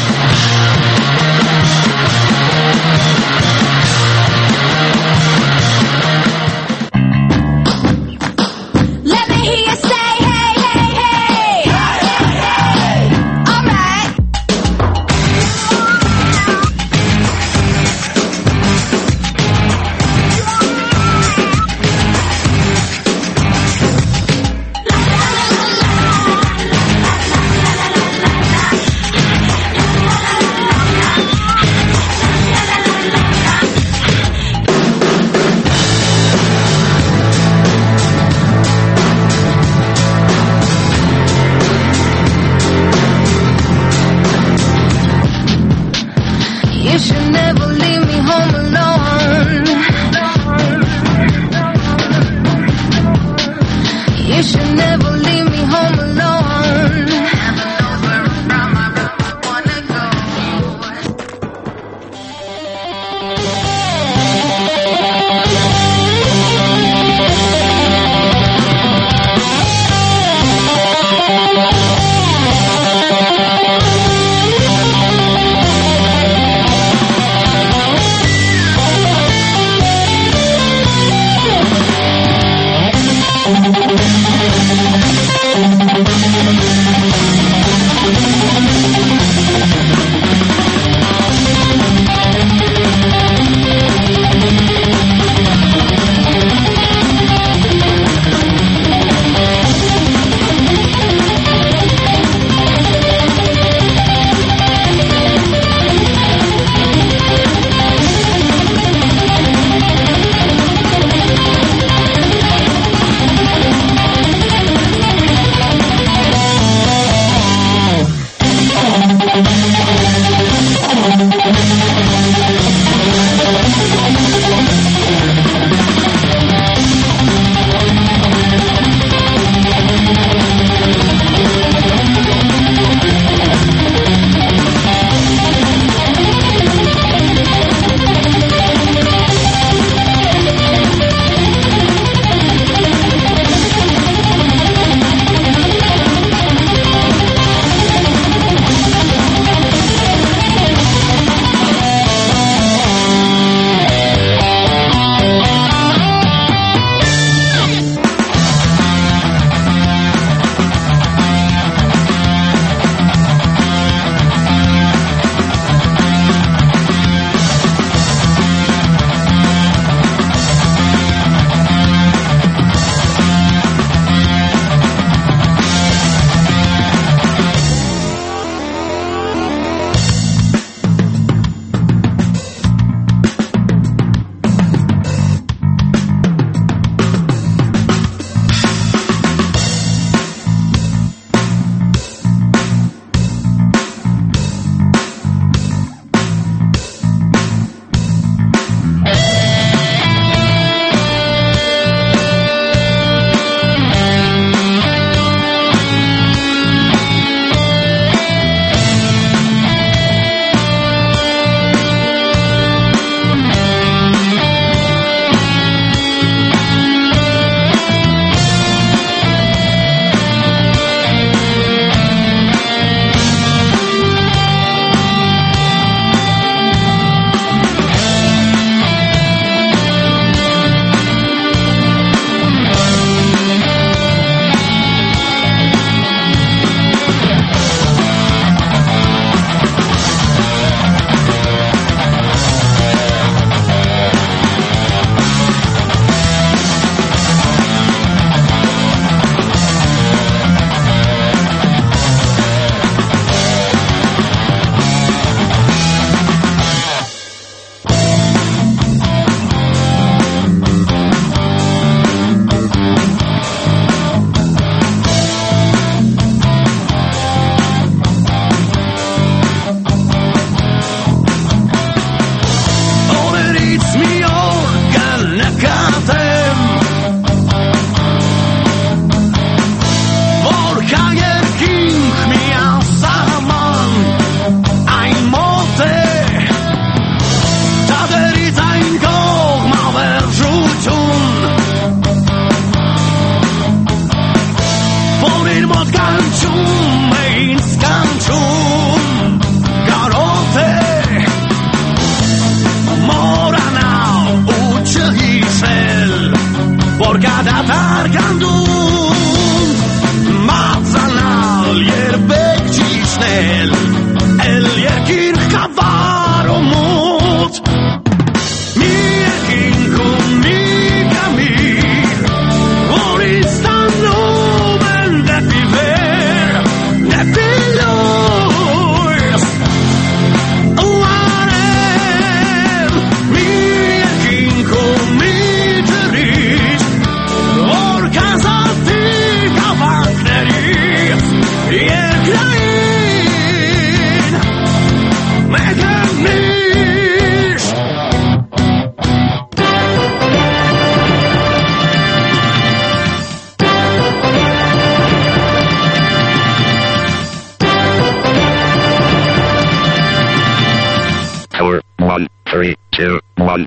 S20: 3, 2, 1.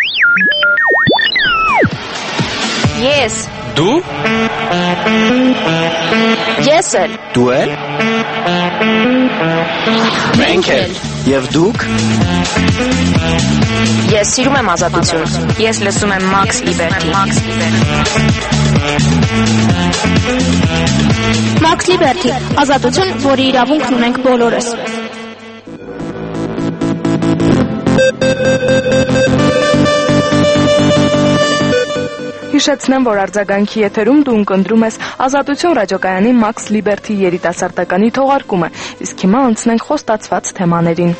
S5: Ես
S3: Դու
S5: Ես էլ
S3: Դու էլ Մենք էլ Եվ դուք
S5: Ես սիրում եմ ազատություն Ես լսում եմ Max Liberty Max Liberty ազատություն, որի իրավունքն ունենք բոլորս
S4: Հիշեցնեմ, որ արձագանքի եթերում դու ընկնդրում ես Ազատություն ռադիոկայանի Max Liberty երիտասարդականի թողարկումը, իսկ հիմա անցնենք խոստացված թեմաներին։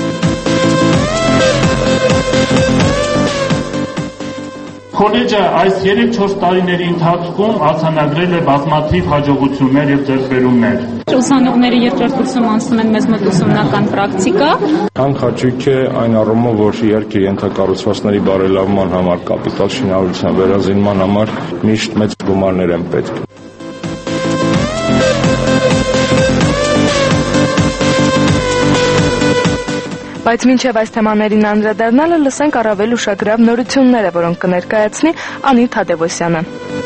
S21: Քոլեջը այս 3-4 տարիների ընթացքում արձանագրել է բազմաթիվ հաջողություններ եւ ձեռքբերումներ։
S22: Ուսանողները երկրորդ կուրսում անցնում են մեզ մոտ ուսումնական պրակտիկա։
S12: Անխաչույք է այն առումով, որ երկրի ենթակառուցվածքների բարելավման համար, կապիտալ շինարարության վերազինման համար միշտ մեծ գումարներ են պետք։
S4: Բայց մինչև այս թեմաներին անդրադառնալը լսենք առավել ուշագրավ նորությունները, որոնք կներկայացնի Անի Թադևոսյանը։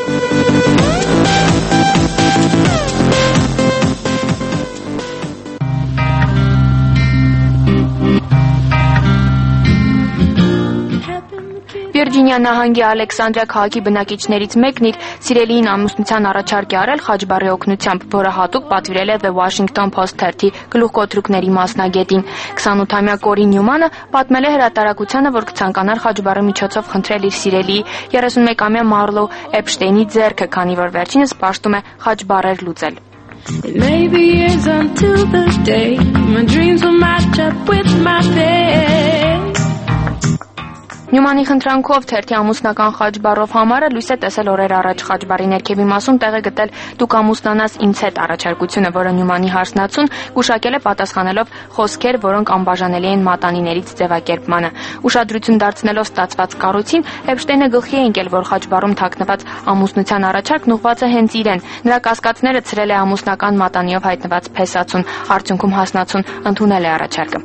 S5: Վիրջինիա նահանգի Ալեքսանդրիա քաղաքի բնակիչներից մեկն իր սիրելիին ամուսնության առաջարկ է արել Խաչբարի օգնությամբ, որը հատուկ պատվիրել է The Washington Post թերթի գլուխկոտրուկների մասնագետին։ 28-ամյա Կորի Նյումանը պատմել է հրատարակությանը, որ կցանկանար Խաչբարի միջոցով խնդրել իր սիրելիի 31-ամյա Մարլո Էփշտեյնի ձեռքը, քանի որ վերջինս պաշտում է Խաչբարեր լուծել։
S16: It may be years until the day my dreams will match up with my fate.
S5: Նյումանի խնդրանքով թերթի ամուսնական Խաչբարով համարը լույս է տեսել օրեր առաջ Խաչբարի ներքևի մասում տեղ է գտել «Դուք ամուսնանաս ինձ հետ» առաջարկությունը, որը Նյումանի հարսնացուն գուշակել է պատասխանելով խոսքեր, որոնք անբաժանելի են մատանիներից ձևակերպմանը։ Ուշադրություն դարձնելով ստացված կառույցին, Էփշտեյնը գլխի է ընկել, որ Խաչբարում թաքնված ամուսնության առաջարկն ուղղված է հենց իրեն։ Նրա կասկածները ցրել է ամուսնական մատանիով հայտնված փեսացուն, արդյունքում հասնացուն ընդունել է առաջարկը։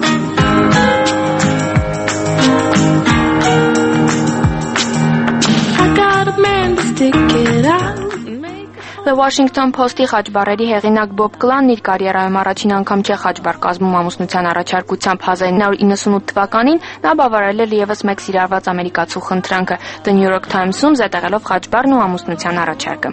S5: The Washington Post-ի Խաչբարերի հեղինակ Բոբ Կլանն իր կարիերայում առաջին անգամ չէ Խաչբար կազմում ամուսնության առաջարկությամբ 1998 թվականին նա բավարարել էր ևս մեկ սիրարված ամերիկացու խնդրանքը The New York Times-ում զետեղելով Խաչբարն ու ամուսնության առաջարկը։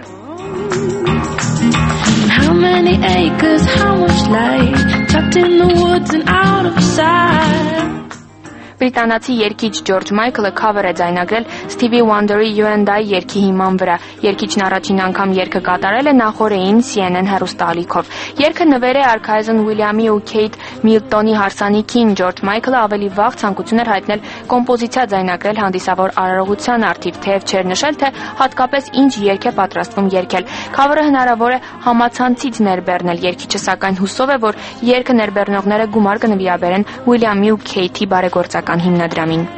S16: How many acres, how much light tucked in the woods and out of sight.
S5: Բրիտանացի երգիչ Ջորջ Մայքլը քավեր է ձայնագրել Stevie Wonder-ի You and I երգի հիման վրա։ Երգիչն առաջին անգամ երգը կատարել է նախօրեին CNN հեռուստաալիքով։ Երգը նվեր է արքայազն Ուիլյամի ու Քեյթ Միլտոնի հարսանիքին։ Ջորջ Մայքլը ավելի վաղ ցանկություն էր հայտնել կոմպոզիցիա ձայնագրել հանդիսավոր արարողության առթիվ, թեև չէր նշել, թե հատկապես ինչ երգ է պատրաստվում երգել։ Քավերը հնարավոր է համացանցից ներբեռնել։ Երգիչը սակայն հուսով է, որ երգը ներբեռնողները գումար կնվիրաբերեն Ուիլյամի ու Քեյթի բարեգործական հիմնադրամին։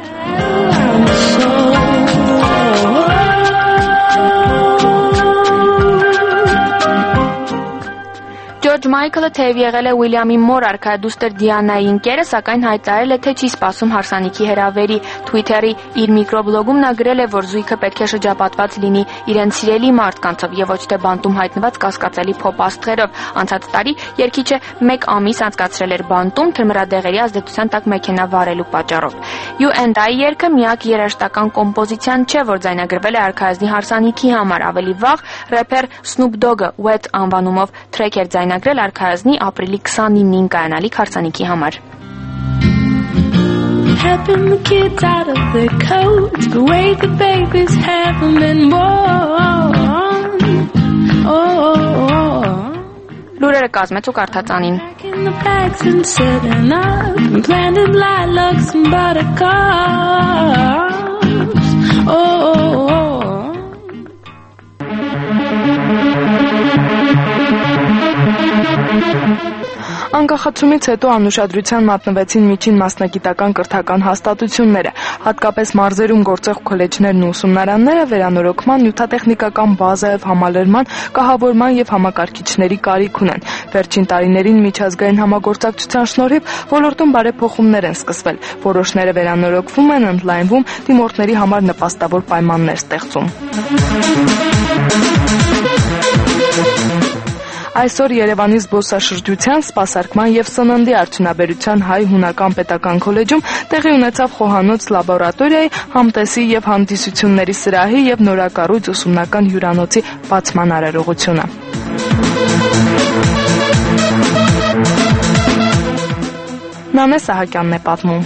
S5: Ջորջ Մայքլը թեև եղել է Ուիլյամի մոր արքայադուստր Դիանայի ընկերը, սակայն հայտարարել է, թե չի սպասում հարսանիքի հրավերի։ Twitter-ի իր միկրոբլոգում նա գրել է, որ զույգը պետք է շրջապատված լինի իրենց սիրելի մարդկանցով եւ ոչ թե բանտում հայտնված կասկածելի փոփ աստղերով։ Անցած տարի երգիչը 1 ամիս անցկացրել էր բանտում թմրադեղերի ազդեցության տակ մեքենա վարելու պատճառով։ You and I երգը միակ երաժշտական կոմպոզիցիան չէ, որ ձայնագրվել է արքայազնի հարսանիքի համար։ Ավելի վաղ ռեփեր Snoop Dogg-ը Wet անվանումով թրեք էր ձայնագրել արքայազնի ապրիլի 29-ին կայանալիք հարսանիքի համար։
S16: Helping the kids out of their coats, but wait, the babies haven't been born.
S5: Լուրերը կազմեց ու կարդացանին։
S16: In the bags and setting up and planted lilacs and buttercups.
S4: Անկախացումից հետո անուշադրության մատնվեցին միջին մասնագիտական կրթական հաստատությունները, հատկապես մարզերում գործող քոլեջներն ու ուսումնարանները վերանորոգման, նյութատեխնիկական բազայով համալրման, կահավորման եւ համակարգիչների կարիք ունեն։ Վերջին տարիներին միջազգային համագործակցության շնորհիվ ոլորտում բարեփոխումներ են սկսվել, որոշները վերանորոգվում են, ընդլայնվում, դիմորդների համար նպաստավոր պայմաններ ստեղծում։ Այսօր Երևանի զբոսաշրջության, սպասարկման եւ սննդի արդյունաբերության հայ-հունական պետական քոլեջում տեղի ունեցավ խոհանոց լաբորատորիայի, համտեսի եւ հանդիսությունների սրահի եւ նորակառույց ուսումնական հյուրանոցի բացման արարողությունը։ Նանե Սահակյանն է պատմում։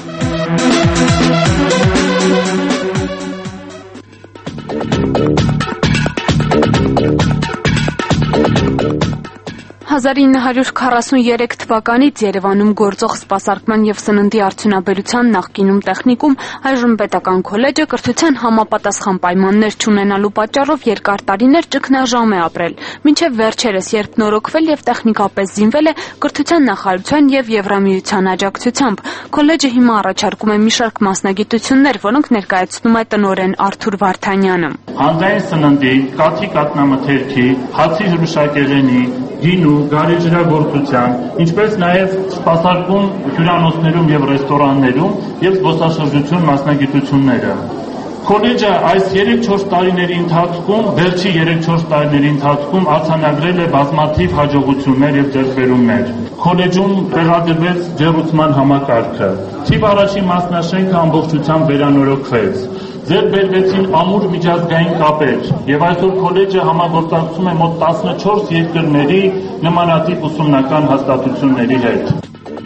S7: 1943 թվականից Երևանում գործող սպասարկման եւ սննդի արդյունաբերության նախկինում տեխնիկում, այժմ պետական քոլեջը կրթության համապատասխան պայմաններ չունենալու պատճառով երկար տարիներ ճգնաժամ է ապրել, մինչեւ վերջերս, երբ նորոգվել եւ տեխնիկապես զինվել է կրթության նախարարության եւ Եվրամիության աջակցությամբ։ Քոլեջը հիմա առաջարկում է մի շարք մասնագիտություններ, որոնք ներկայացնում է տնօրեն Արթուր Վարդանյանը։
S21: Հանձային սննդի, կաթի կատնամթերքի, հացի հյուրուշակեղենի, գինու, գարեջրագործության, ինչպես նաև սպասարկում հյուրանոցներում եւ ռեստորաններում եւ զբոսաշրջություն մասնագիտությունները։ Քոլեջը այս 3-4 տարիների ընթացքում, վերջի 3-4 տարիների ընթացքում արձանագրել է բազմաթիվ հաջողություններ եւ ձեռքբերումներ։ Քոլեջում տեղադրվեց ջեռուցման համակարգը։ Թիվ առաջի մասնաշենքը ամբողջությամբ վերանորոգվեց։ Ձեռք բերվեցին ամուր միջազգային կապեր եւ այսօր քոլեջը համագործակցում է մոտ 14 երկրների նմանատիպ ուսումնական հաստատությունների հետ։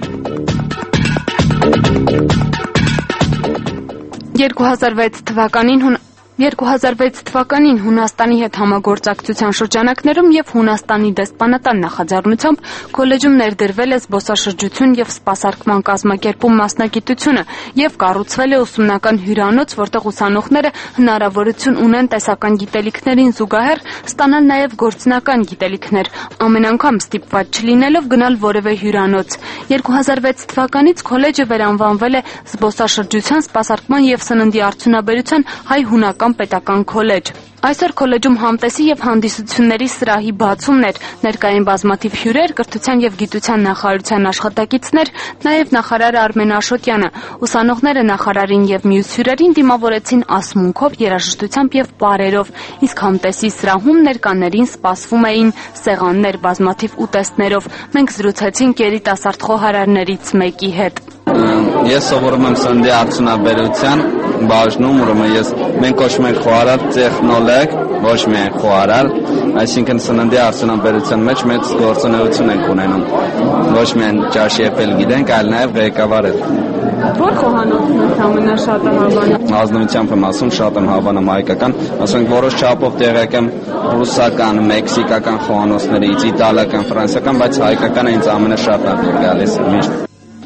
S7: 2006 թվականին Հունաստանի հետ համագործակցության շրջանակներում եւ Հունաստանի դեսպանատան նախաձեռնությամբ քոլեջում ներդրվել է զբոսաշրջություն եւ սպասարկման կազմակերպում մասնագիտությունը եւ կառուցվել է ուսումնական հյուրանոց, որտեղ ուսանողները հնարավորություն ունեն տեսական գիտելիքներին զուգահեռ ստանալ նաեւ գործնական գիտելիքներ, ամեն անգամ ստիպված չլինելով գնալ որևէ հյուրանոց։ 2006 թվականից քոլեջը վերանվանվել է զբոսաշրջության, սպասարկման եւ սննդի արդյունաբերության հայ-հունական պետական քոլեջ։ Այսօր քոլեջում համտեսի եւ հանդիսությունների սրահի բացումն էր, ներկային բազմաթիվ հյուրեր, կրթության եւ գիտության նախարարության աշխատակիցներ, նաեւ նախարար Արմեն Աշոտյանը։ Ուսանողները նախարարին եւ մյուս հյուրերին դիմավորեցին ասմունքով, երաժշտությամբ եւ պարերով, իսկ համտեսի սրահում ներկաներին սպասվում էին սեղաններ բազմաթիվ ուտեստներով։ Մենք զրուցեցինք երիտասարդ խոհարարներից մեկի հետ։
S20: Ես սովորում եմ սննդի արդյունաբերության բաժնում, ուրեմն մենք կոչում ենք խոհարար տեխնոլոգ, ոչ միայն խոհարար, այսինքն սննդի արդյունաբերության մեջ մեծ գործունեություն ենք ունենում։ Ոչ միայն ճաշի եփել գիտենք, այլ նաև ղեկավար ենք։
S7: Որ խոհանոցն է ամենաշատը հավանում։
S20: Ազնվությամբ եմ ասում, շատ եմ հավանում հայկական, ասենք որոշ չափով տեղյակ եմ ռուսական, մեքսիկական խոհանոցներից, իտալական, ֆրանսիական, բայց հայկականը ինձ ամենաշատն է գալիս միշտ։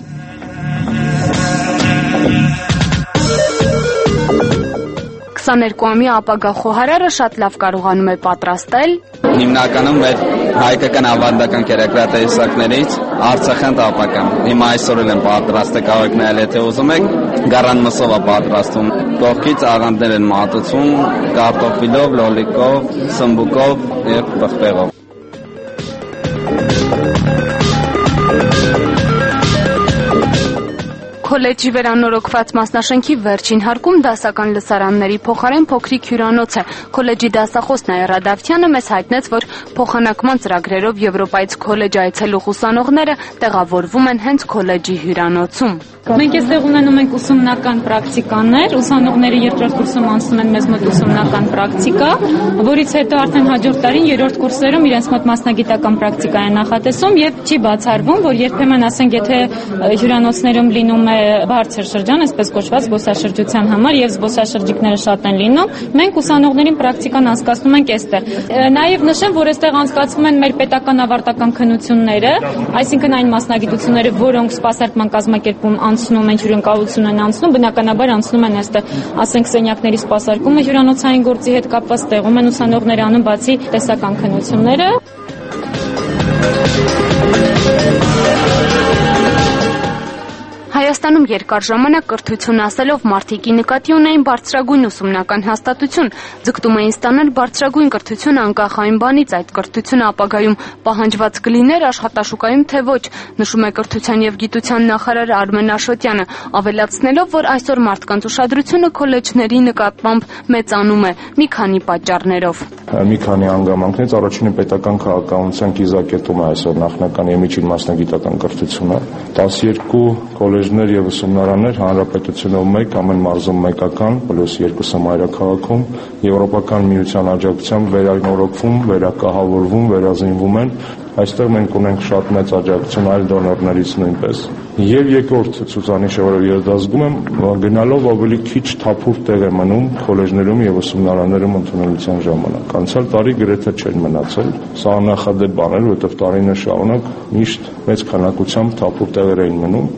S7: 22-ամյա ապագա խոհարարը շատ լավ կարողանում է պատրաստել
S20: հիմնականում մեր հայկական ավանդական կերակրատեսակներից արցախյան տապական։ Հիմա այսօր էլ եմ պատրաստել, կարող եք նայել, եթե ուզում եք, գարան մսով է պատրաստում։ Կողքից աղանդներ են մատուցում կարտոֆիլով, լոլիկով, սմբուկով եւ պղպեղով։
S7: Քոլեջի վերանորոգված մասնաշենքի վերջին հարկում դասական լսարանների փոխարեն փոքրիկ հյուրանոց է։ Քոլեջի դասախոս Նայր Ռադավթյանը մեզ հայտնեց, որ փոխանակման ծրագրերով Եվրոպայից քոլեջ այցելող ուսանողները տեղավորվում են հենց քոլեջի հյուրանոցում։
S22: Մենք այստեղ ունենում ենք ուսումնական պրակտիկաներ, ուսանողները երկրորդ կուրսում անցնում են մեզ մոտ ուսումնական պրակտիկա, որից հետո արդեն հաջորդ տարին երրորդ կուրսերում իրենց մոտ մասնագիտական պրակտիկա են նախատեսում եւ չի բացառվում, որ երբեմն ասենք եթե հյուրանոցներում լինում է բարձր շրջան, այսպես կոչված զբոսաշրջության համար եւ զբոսաշրջիկները շատ են լինում, մենք ուսանողներին պրակտիկան անցկացնում ենք այստեղ։ Նաեւ նշեմ, որ այստեղ անցկացվում են մեր պետական ավարտական քննությունները, այսինքն այն մասնագիտությունները, որոնք սպասարկման կազմակերպում անցնում են, հյուրընկալություն են անցնում, բնականաբար անցնում են այստեղ, ասենք սենյակների սպասարկումը հյուրանոցային գործի հետ կապված տեղում են ուսանողները անում, բացի տեսական քննությունները։
S7: Հայաստանում երկար ժամանակ կրթություն ասելով մարդիկ ի նկատի ունեին բարձրագույն ուսումնական հաստատություն, ձգտում էին ստանալ բարձրագույն կրթություն անկախ այն բանից այդ կրթությունը ապագայում պահանջված կլիներ աշխատաշուկայում թե ոչ, նշում է կրթության եւ գիտության նախարար Արմեն Աշոտյանը, ավելացնելով, որ այսօր մարդկանց ուշադրությունը քոլեջների նկատմամբ մեծանում է մի քանի պատճառներով։
S8: Մի քանի հանգամանքներից առաջինը պետական քաղաքականության կիզակետում է այսօր նախնական եւ միջին մասնագիտական կրթությունը, 12 կոլեջներ եւ ուսումնարաններ հանրապետությունում 1, ամեն մարզում մեկական, պլյուս 2 մայրաքաղաքում, Եվրոպական միության աջակցությամբ վերանորոգվում, վերակահավորվում, վերազինվում են։ Այստեղ մենք ունենք շատ մեծ աջակցություն այլ դոնորներից նույնպես։ Եվ երկրորդ ցուցանիշը, որը ես դասգում եմ, գնալով ավելի քիչ թափուր տեղ է մնում քոլեջներում եւ ուսումնարաններում ընդունելության ժամանակ։ Անցյալ տարի գրեթե չեն մնացել։ Սա նախադեպ բան էր, որովհետեւ տարիներ շարունակ միշտ մեծ քանակությամբ թափուր տեղեր էին մնում։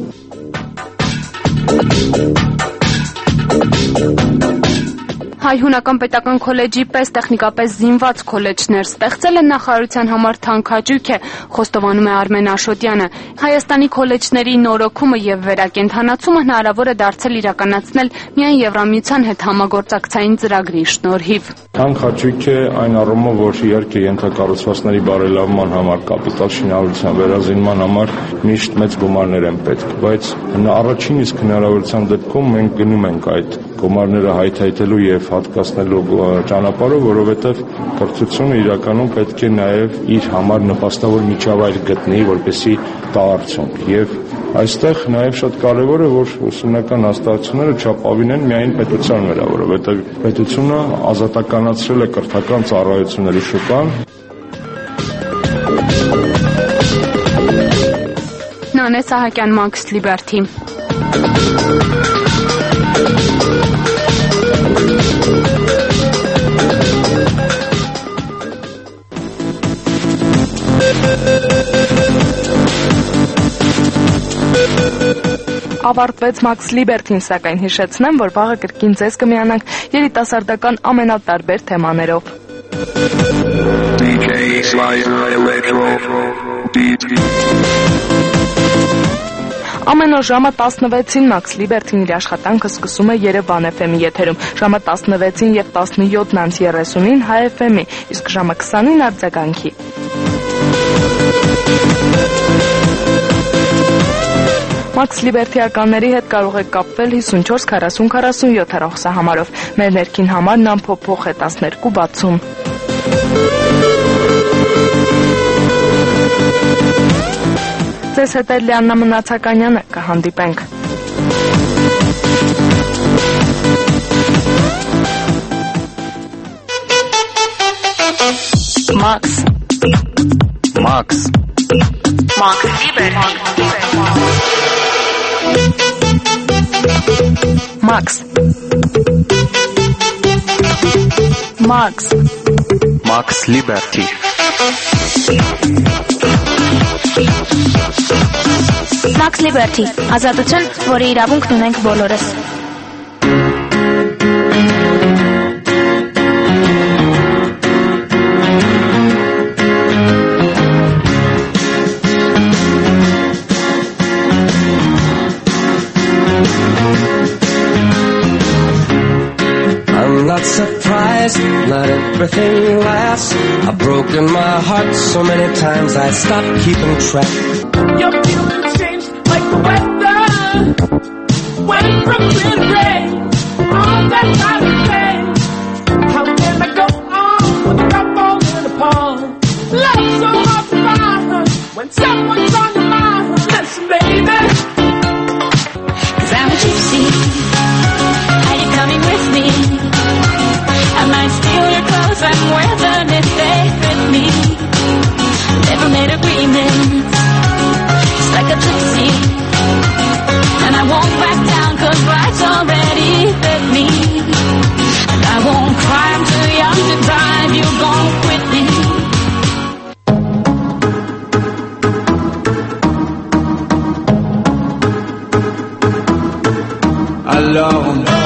S7: Հայ-հունական պետական քոլեջի պես տեխնիկապես զինված քոլեջներ ստեղծելը նախարարության համար թանկ է, խոստովանում է Արմեն Աշոտյանը։ Հայաստանի քոլեջների նորոգումը եւ վերակենդանացումը հնարավոր է դարձել իրականացնել միայն Եվրամիության հետ համագործակցային ծրագրի շնորհիվ։
S8: Թանկ հաճույք է այն առումով, որ իհարկե ենթակառուցվածքների բարելավման համար, կապիտալ շինարարության վերազինման համար միշտ մեծ գումարներ են պետք, բայց առաջին իսկ հնարավորության դեպքում մենք գնում ենք այդ գումարները հայթայթելու եւ հատկացնելու ճանապարհով, որովհետեւ կրթությունը իրականում պետք է նաեւ իր համար նպաստավոր միջավայր գտնի, որպեսզի տա արդյունք։ Եվ այստեղ նաեւ շատ կարեւոր է, որ ուսումնական հաստատությունները չապավինեն միայն պետության վրա, որովհետեւ պետությունը ազատականացրել է կրթական ծառայությունների շուկան։
S7: Նանե Սահակյան, Max Liberty։
S4: Ավարտվեց Max Liberty-ն, սակայն հիշեցնեմ, որ վաղը կրկին ձեզ կմիանանք երիտասարդական ամենատարբեր թեմաներով։ Ամեն օր ժամը 16-ին Max Liberty-ն իր աշխատանքը սկսում է Երևան FM-ի եթերում, ժամը 16-ին եւ 17:30-ին Հայ FM-ի, իսկ ժամը 20-ին արձագանքի։ Max Liberty-ականների հետ կարող եք կապվել 54 40 47 հեռախոսահամարով։ Մեր ներքին համարն անփոփոխ է 1260։ Ձեզ հետ է Լիաննա Մնացականյանը, կհանդիպենք։
S3: Max Liberty. Max Liberty.
S2: Max Liberty, ազատություն, որի իրավունքն ունենք բոլորս։
S1: Not everything lasts. I've broken my heart so many times I stopped keeping track. Your feelings changed like the weather. When Brooklyn rains, all that time of day. How can I go on without falling apart? Love's so hard to find when someone's on your mind. Listen, baby,
S16: 'cause I'm a gypsy. Are you coming with me? I might steal your clothes and wear them if they fit me. Never made agreements, just like a gypsy. And I won't back down 'cause life's already bit me. And I won't cry, I'm too young to drive, you gon' quit me.
S1: alone.